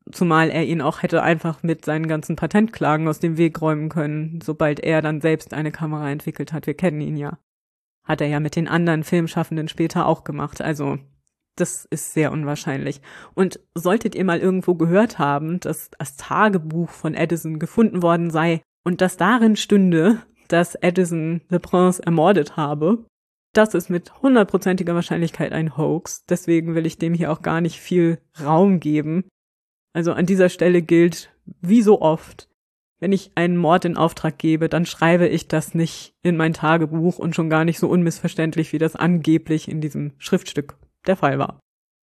Zumal er ihn auch hätte einfach mit seinen ganzen Patentklagen aus dem Weg räumen können, sobald er dann selbst eine Kamera entwickelt hat. Wir kennen ihn ja. Hat er ja mit den anderen Filmschaffenden später auch gemacht. Also das ist sehr unwahrscheinlich. Und solltet ihr mal irgendwo gehört haben, dass das Tagebuch von Edison gefunden worden sei und dass darin stünde, dass Edison Le Prince ermordet habe, das ist mit 100%iger Wahrscheinlichkeit ein Hoax. Deswegen will ich dem hier auch gar nicht viel Raum geben. Also an dieser Stelle gilt, wie so oft, wenn ich einen Mord in Auftrag gebe, dann schreibe ich das nicht in mein Tagebuch und schon gar nicht so unmissverständlich, wie das angeblich in diesem Schriftstück der Fall war.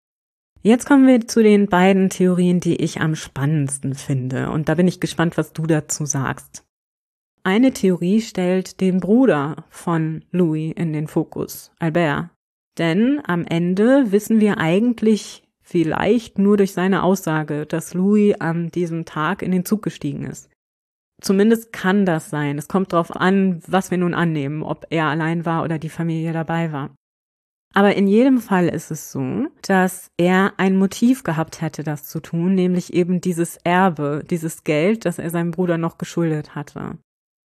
Jetzt kommen wir zu den beiden Theorien, die ich am spannendsten finde. Und da bin ich gespannt, was du dazu sagst. Eine Theorie stellt den Bruder von Louis in den Fokus, Albert. Denn am Ende wissen wir eigentlich vielleicht nur durch seine Aussage, dass Louis an diesem Tag in den Zug gestiegen ist. Zumindest kann das sein. Es kommt darauf an, was wir nun annehmen, ob er allein war oder die Familie dabei war. Aber in jedem Fall ist es so, dass er ein Motiv gehabt hätte, das zu tun, nämlich eben dieses Erbe, dieses Geld, das er seinem Bruder noch geschuldet hatte.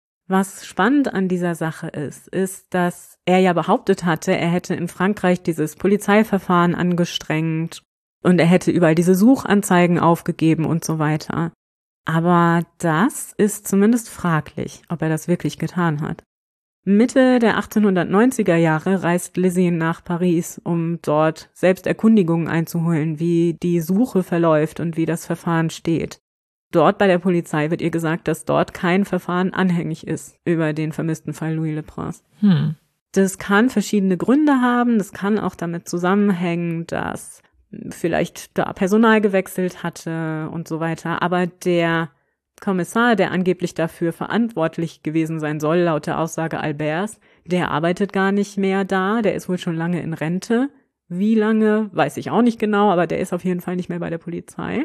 Was spannend an dieser Sache ist, dass er ja behauptet hatte, er hätte in Frankreich dieses Polizeiverfahren angestrengt und er hätte überall diese Suchanzeigen aufgegeben und so weiter. Aber das ist zumindest fraglich, ob er das wirklich getan hat. Mitte der 1890er Jahre reist Lizzie nach Paris, um dort selbst Erkundigungen einzuholen, wie die Suche verläuft und wie das Verfahren steht. Dort bei der Polizei wird ihr gesagt, dass dort kein Verfahren anhängig ist über den vermissten Fall Louis Le Prince. Das kann verschiedene Gründe haben. Das kann auch damit zusammenhängen, dass vielleicht da Personal gewechselt hatte und so weiter. Aber der Kommissar, der angeblich dafür verantwortlich gewesen sein soll, laut der Aussage Alberts, der arbeitet gar nicht mehr da, der ist wohl schon lange in Rente. Wie lange, weiß ich auch nicht genau, aber der ist auf jeden Fall nicht mehr bei der Polizei.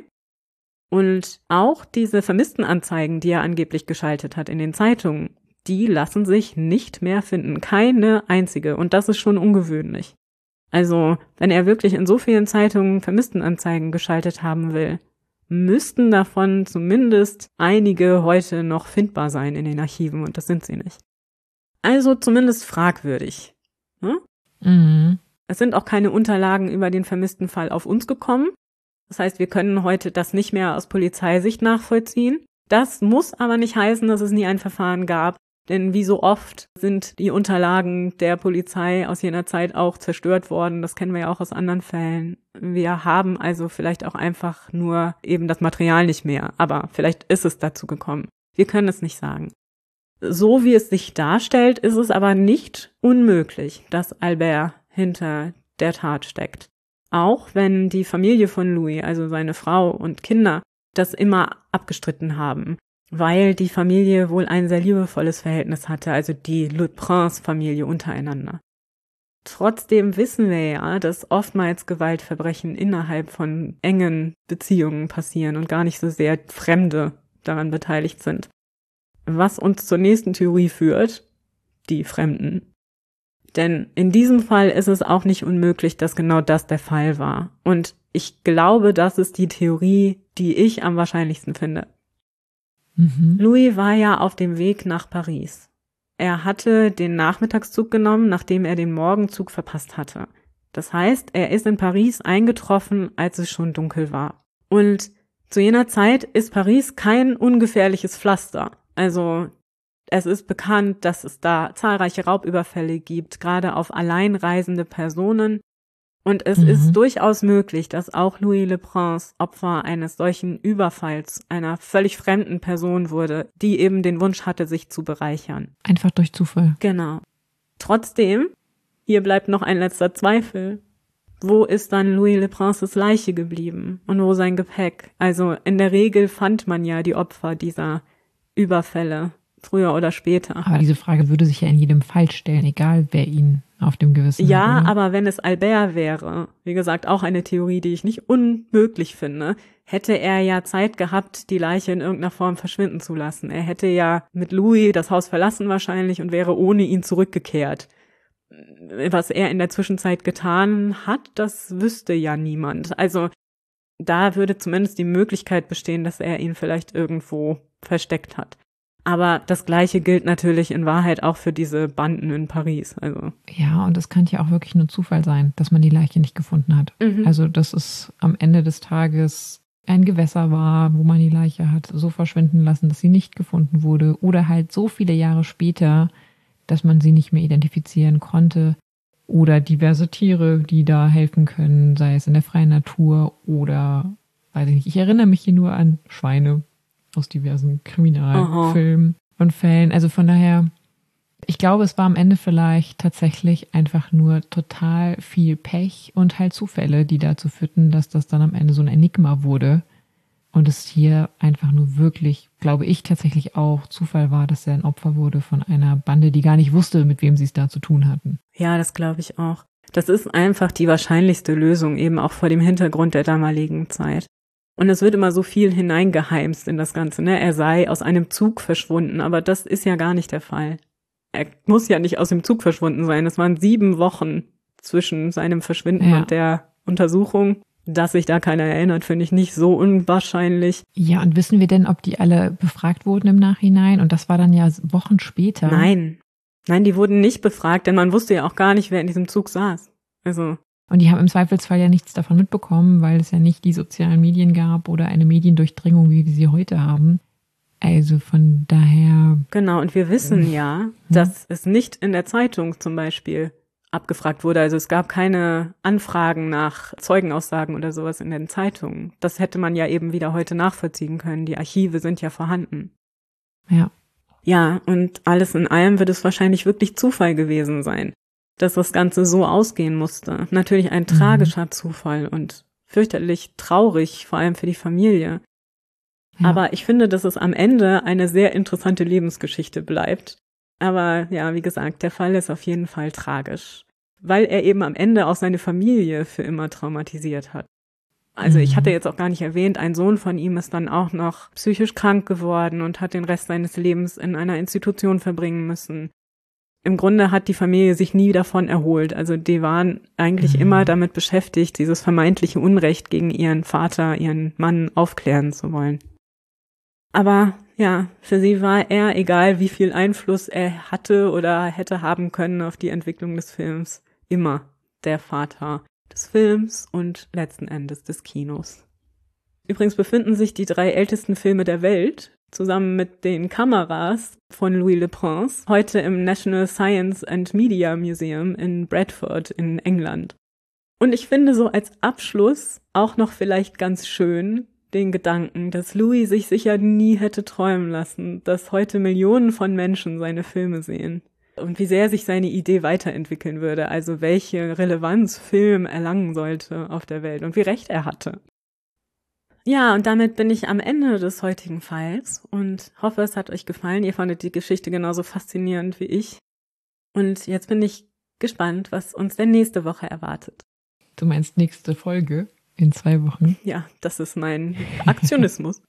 Und auch diese Vermisstenanzeigen, die er angeblich geschaltet hat in den Zeitungen, die lassen sich nicht mehr finden. Keine einzige. Und das ist schon ungewöhnlich. Also, wenn er wirklich in so vielen Zeitungen Vermisstenanzeigen geschaltet haben will, müssten davon zumindest einige heute noch findbar sein in den Archiven und das sind sie nicht. Also zumindest fragwürdig. Hm?
Mhm.
Es sind auch keine Unterlagen über den vermissten Fall auf uns gekommen. Das heißt, wir können heute das nicht mehr aus Polizeisicht nachvollziehen. Das muss aber nicht heißen, dass es nie ein Verfahren gab. Denn wie so oft sind die Unterlagen der Polizei aus jener Zeit auch zerstört worden. Das kennen wir ja auch aus anderen Fällen. Wir haben also vielleicht auch einfach nur eben das Material nicht mehr. Aber vielleicht ist es dazu gekommen. Wir können es nicht sagen. So wie es sich darstellt, ist es aber nicht unmöglich, dass Albert hinter der Tat steckt. Auch wenn die Familie von Louis, also seine Frau und Kinder, das immer abgestritten haben. Weil die Familie wohl ein sehr liebevolles Verhältnis hatte, also die Le Prince-Familie untereinander. Trotzdem wissen wir ja, dass oftmals Gewaltverbrechen innerhalb von engen Beziehungen passieren und gar nicht so sehr Fremde daran beteiligt sind. Was uns zur nächsten Theorie führt, die Fremden. Denn in diesem Fall ist es auch nicht unmöglich, dass genau das der Fall war. Und ich glaube, das ist die Theorie, die ich am wahrscheinlichsten finde. Louis war ja auf dem Weg nach Paris. Er hatte den Nachmittagszug genommen, nachdem er den Morgenzug verpasst hatte. Das heißt, er ist in Paris eingetroffen, als es schon dunkel war. Und zu jener Zeit ist Paris kein ungefährliches Pflaster. Also es ist bekannt, dass es da zahlreiche Raubüberfälle gibt, gerade auf alleinreisende Personen. Und es ist durchaus möglich, dass auch Louis Le Prince Opfer eines solchen Überfalls einer völlig fremden Person wurde, die eben den Wunsch hatte, sich zu bereichern.
Einfach durch Zufall.
Genau. Trotzdem, hier bleibt noch ein letzter Zweifel. Wo ist dann Louis Le Princes Leiche geblieben? Und wo sein Gepäck? Also in der Regel fand man ja die Opfer dieser Überfälle, früher oder später.
Aber diese Frage würde sich ja in jedem Fall stellen, egal wer ihn auf dem Gewissen
ja,
hat. Ja,
aber wenn es Albert wäre, wie gesagt, auch eine Theorie, die ich nicht unmöglich finde, hätte er ja Zeit gehabt, die Leiche in irgendeiner Form verschwinden zu lassen. Er hätte ja mit Louis das Haus verlassen wahrscheinlich und wäre ohne ihn zurückgekehrt. Was er in der Zwischenzeit getan hat, das wüsste ja niemand. Also da würde zumindest die Möglichkeit bestehen, dass er ihn vielleicht irgendwo versteckt hat. Aber das Gleiche gilt natürlich in Wahrheit auch für diese Banden in Paris. Also.
Ja, und es kann ja auch wirklich nur Zufall sein, dass man die Leiche nicht gefunden hat. Also, dass es am Ende des Tages ein Gewässer war, wo man die Leiche hat so verschwinden lassen, dass sie nicht gefunden wurde. Oder halt so viele Jahre später, dass man sie nicht mehr identifizieren konnte. Oder diverse Tiere, die da helfen können, sei es in der freien Natur oder, weiß ich nicht, ich erinnere mich hier nur an Schweine aus diversen Kriminalfilmen und Fällen. Also von daher, ich glaube, es war am Ende vielleicht tatsächlich einfach nur total viel Pech und halt Zufälle, die dazu führten, dass das dann am Ende so ein Enigma wurde. Und es hier einfach nur wirklich, glaube ich, tatsächlich auch Zufall war, dass er ein Opfer wurde von einer Bande, die gar nicht wusste, mit wem sie es da zu tun hatten.
Ja, das glaube ich auch. Das ist einfach die wahrscheinlichste Lösung, eben auch vor dem Hintergrund der damaligen Zeit. Und es wird immer so viel hineingeheimst in das Ganze, ne? Er sei aus einem Zug verschwunden, aber das ist ja gar nicht der Fall. Er muss ja nicht aus dem Zug verschwunden sein. Es waren 7 Wochen zwischen seinem Verschwinden und der Untersuchung. Dass sich da keiner erinnert, finde ich nicht so unwahrscheinlich.
Ja, und wissen wir denn, ob die alle befragt wurden im Nachhinein? Und das war dann ja Wochen später.
Nein, die wurden nicht befragt, denn man wusste ja auch gar nicht, wer in diesem Zug saß. Also.
Und die haben im Zweifelsfall ja nichts davon mitbekommen, weil es ja nicht die sozialen Medien gab oder eine Mediendurchdringung, wie wir sie heute haben. Also von daher.
Genau, und wir wissen ja, dass es nicht in der Zeitung zum Beispiel abgefragt wurde. Also es gab keine Anfragen nach Zeugenaussagen oder sowas in den Zeitungen. Das hätte man ja eben wieder heute nachvollziehen können. Die Archive sind ja vorhanden.
Ja.
Ja, und alles in allem wird es wahrscheinlich wirklich Zufall gewesen sein, dass das Ganze so ausgehen musste. Natürlich ein tragischer Zufall und fürchterlich traurig, vor allem für die Familie. Ja. Aber ich finde, dass es am Ende eine sehr interessante Lebensgeschichte bleibt. Aber ja, wie gesagt, der Fall ist auf jeden Fall tragisch, weil er eben am Ende auch seine Familie für immer traumatisiert hat. Also ich hatte jetzt auch gar nicht erwähnt, ein Sohn von ihm ist dann auch noch psychisch krank geworden und hat den Rest seines Lebens in einer Institution verbringen müssen. Im Grunde hat die Familie sich nie davon erholt. Also die waren eigentlich immer damit beschäftigt, dieses vermeintliche Unrecht gegen ihren Vater, ihren Mann aufklären zu wollen. Aber ja, für sie war er, egal wie viel Einfluss er hatte oder hätte haben können auf die Entwicklung des Films, immer der Vater des Films und letzten Endes des Kinos. Übrigens befinden sich die 3 ältesten Filme der Welt zusammen mit den Kameras von Louis Le Prince heute im National Science and Media Museum in Bradford in England. Und ich finde so als Abschluss auch noch vielleicht ganz schön den Gedanken, dass Louis sich sicher nie hätte träumen lassen, dass heute Millionen von Menschen seine Filme sehen. Und wie sehr sich seine Idee weiterentwickeln würde, also welche Relevanz Film erlangen sollte auf der Welt und wie recht er hatte. Ja, und damit bin ich am Ende des heutigen Falls und hoffe, es hat euch gefallen. Ihr fandet die Geschichte genauso faszinierend wie ich. Und jetzt bin ich gespannt, was uns denn nächste Woche erwartet.
Du meinst nächste Folge in 2 Wochen?
Ja, das ist mein Aktionismus.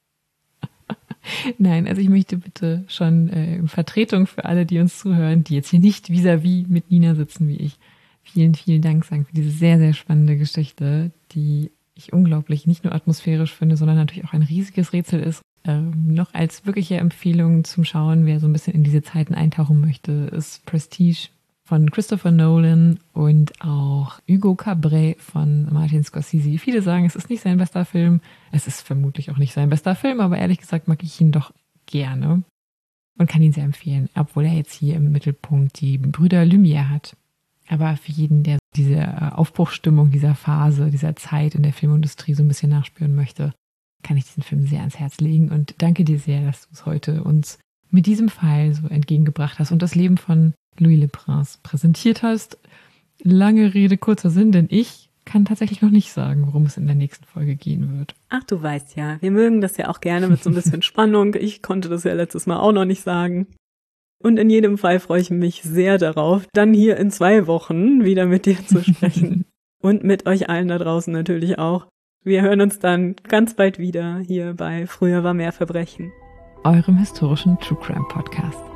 Nein, also ich möchte bitte schon in Vertretung für alle, die uns zuhören, die jetzt hier nicht vis-à-vis mit Nina sitzen wie ich, vielen, vielen Dank sagen für diese sehr, sehr spannende Geschichte, die ich unglaublich nicht nur atmosphärisch finde, sondern natürlich auch ein riesiges Rätsel ist. Noch als wirkliche Empfehlung zum Schauen, wer so ein bisschen in diese Zeiten eintauchen möchte, ist Prestige von Christopher Nolan und auch Hugo Cabret von Martin Scorsese. Viele sagen, es ist nicht sein bester Film. Es ist vermutlich auch nicht sein bester Film, aber ehrlich gesagt mag ich ihn doch gerne und kann ihn sehr empfehlen, obwohl er jetzt hier im Mittelpunkt die Brüder Lumière hat. Aber für jeden, der diese Aufbruchsstimmung dieser Phase, dieser Zeit in der Filmindustrie so ein bisschen nachspüren möchte, kann ich diesen Film sehr ans Herz legen und danke dir sehr, dass du es heute uns mit diesem Fall so entgegengebracht hast und das Leben von Louis Le Prince präsentiert hast. Lange Rede, kurzer Sinn, denn ich kann tatsächlich noch nicht sagen, worum es in der nächsten Folge gehen wird.
Ach, du weißt ja, wir mögen das ja auch gerne mit so ein bisschen Spannung. Ich konnte das ja letztes Mal auch noch nicht sagen. Und in jedem Fall freue ich mich sehr darauf, dann hier in 2 Wochen wieder mit dir zu sprechen. Und mit euch allen da draußen natürlich auch. Wir hören uns dann ganz bald wieder hier bei Früher war mehr Verbrechen.
Eurem historischen True Crime Podcast.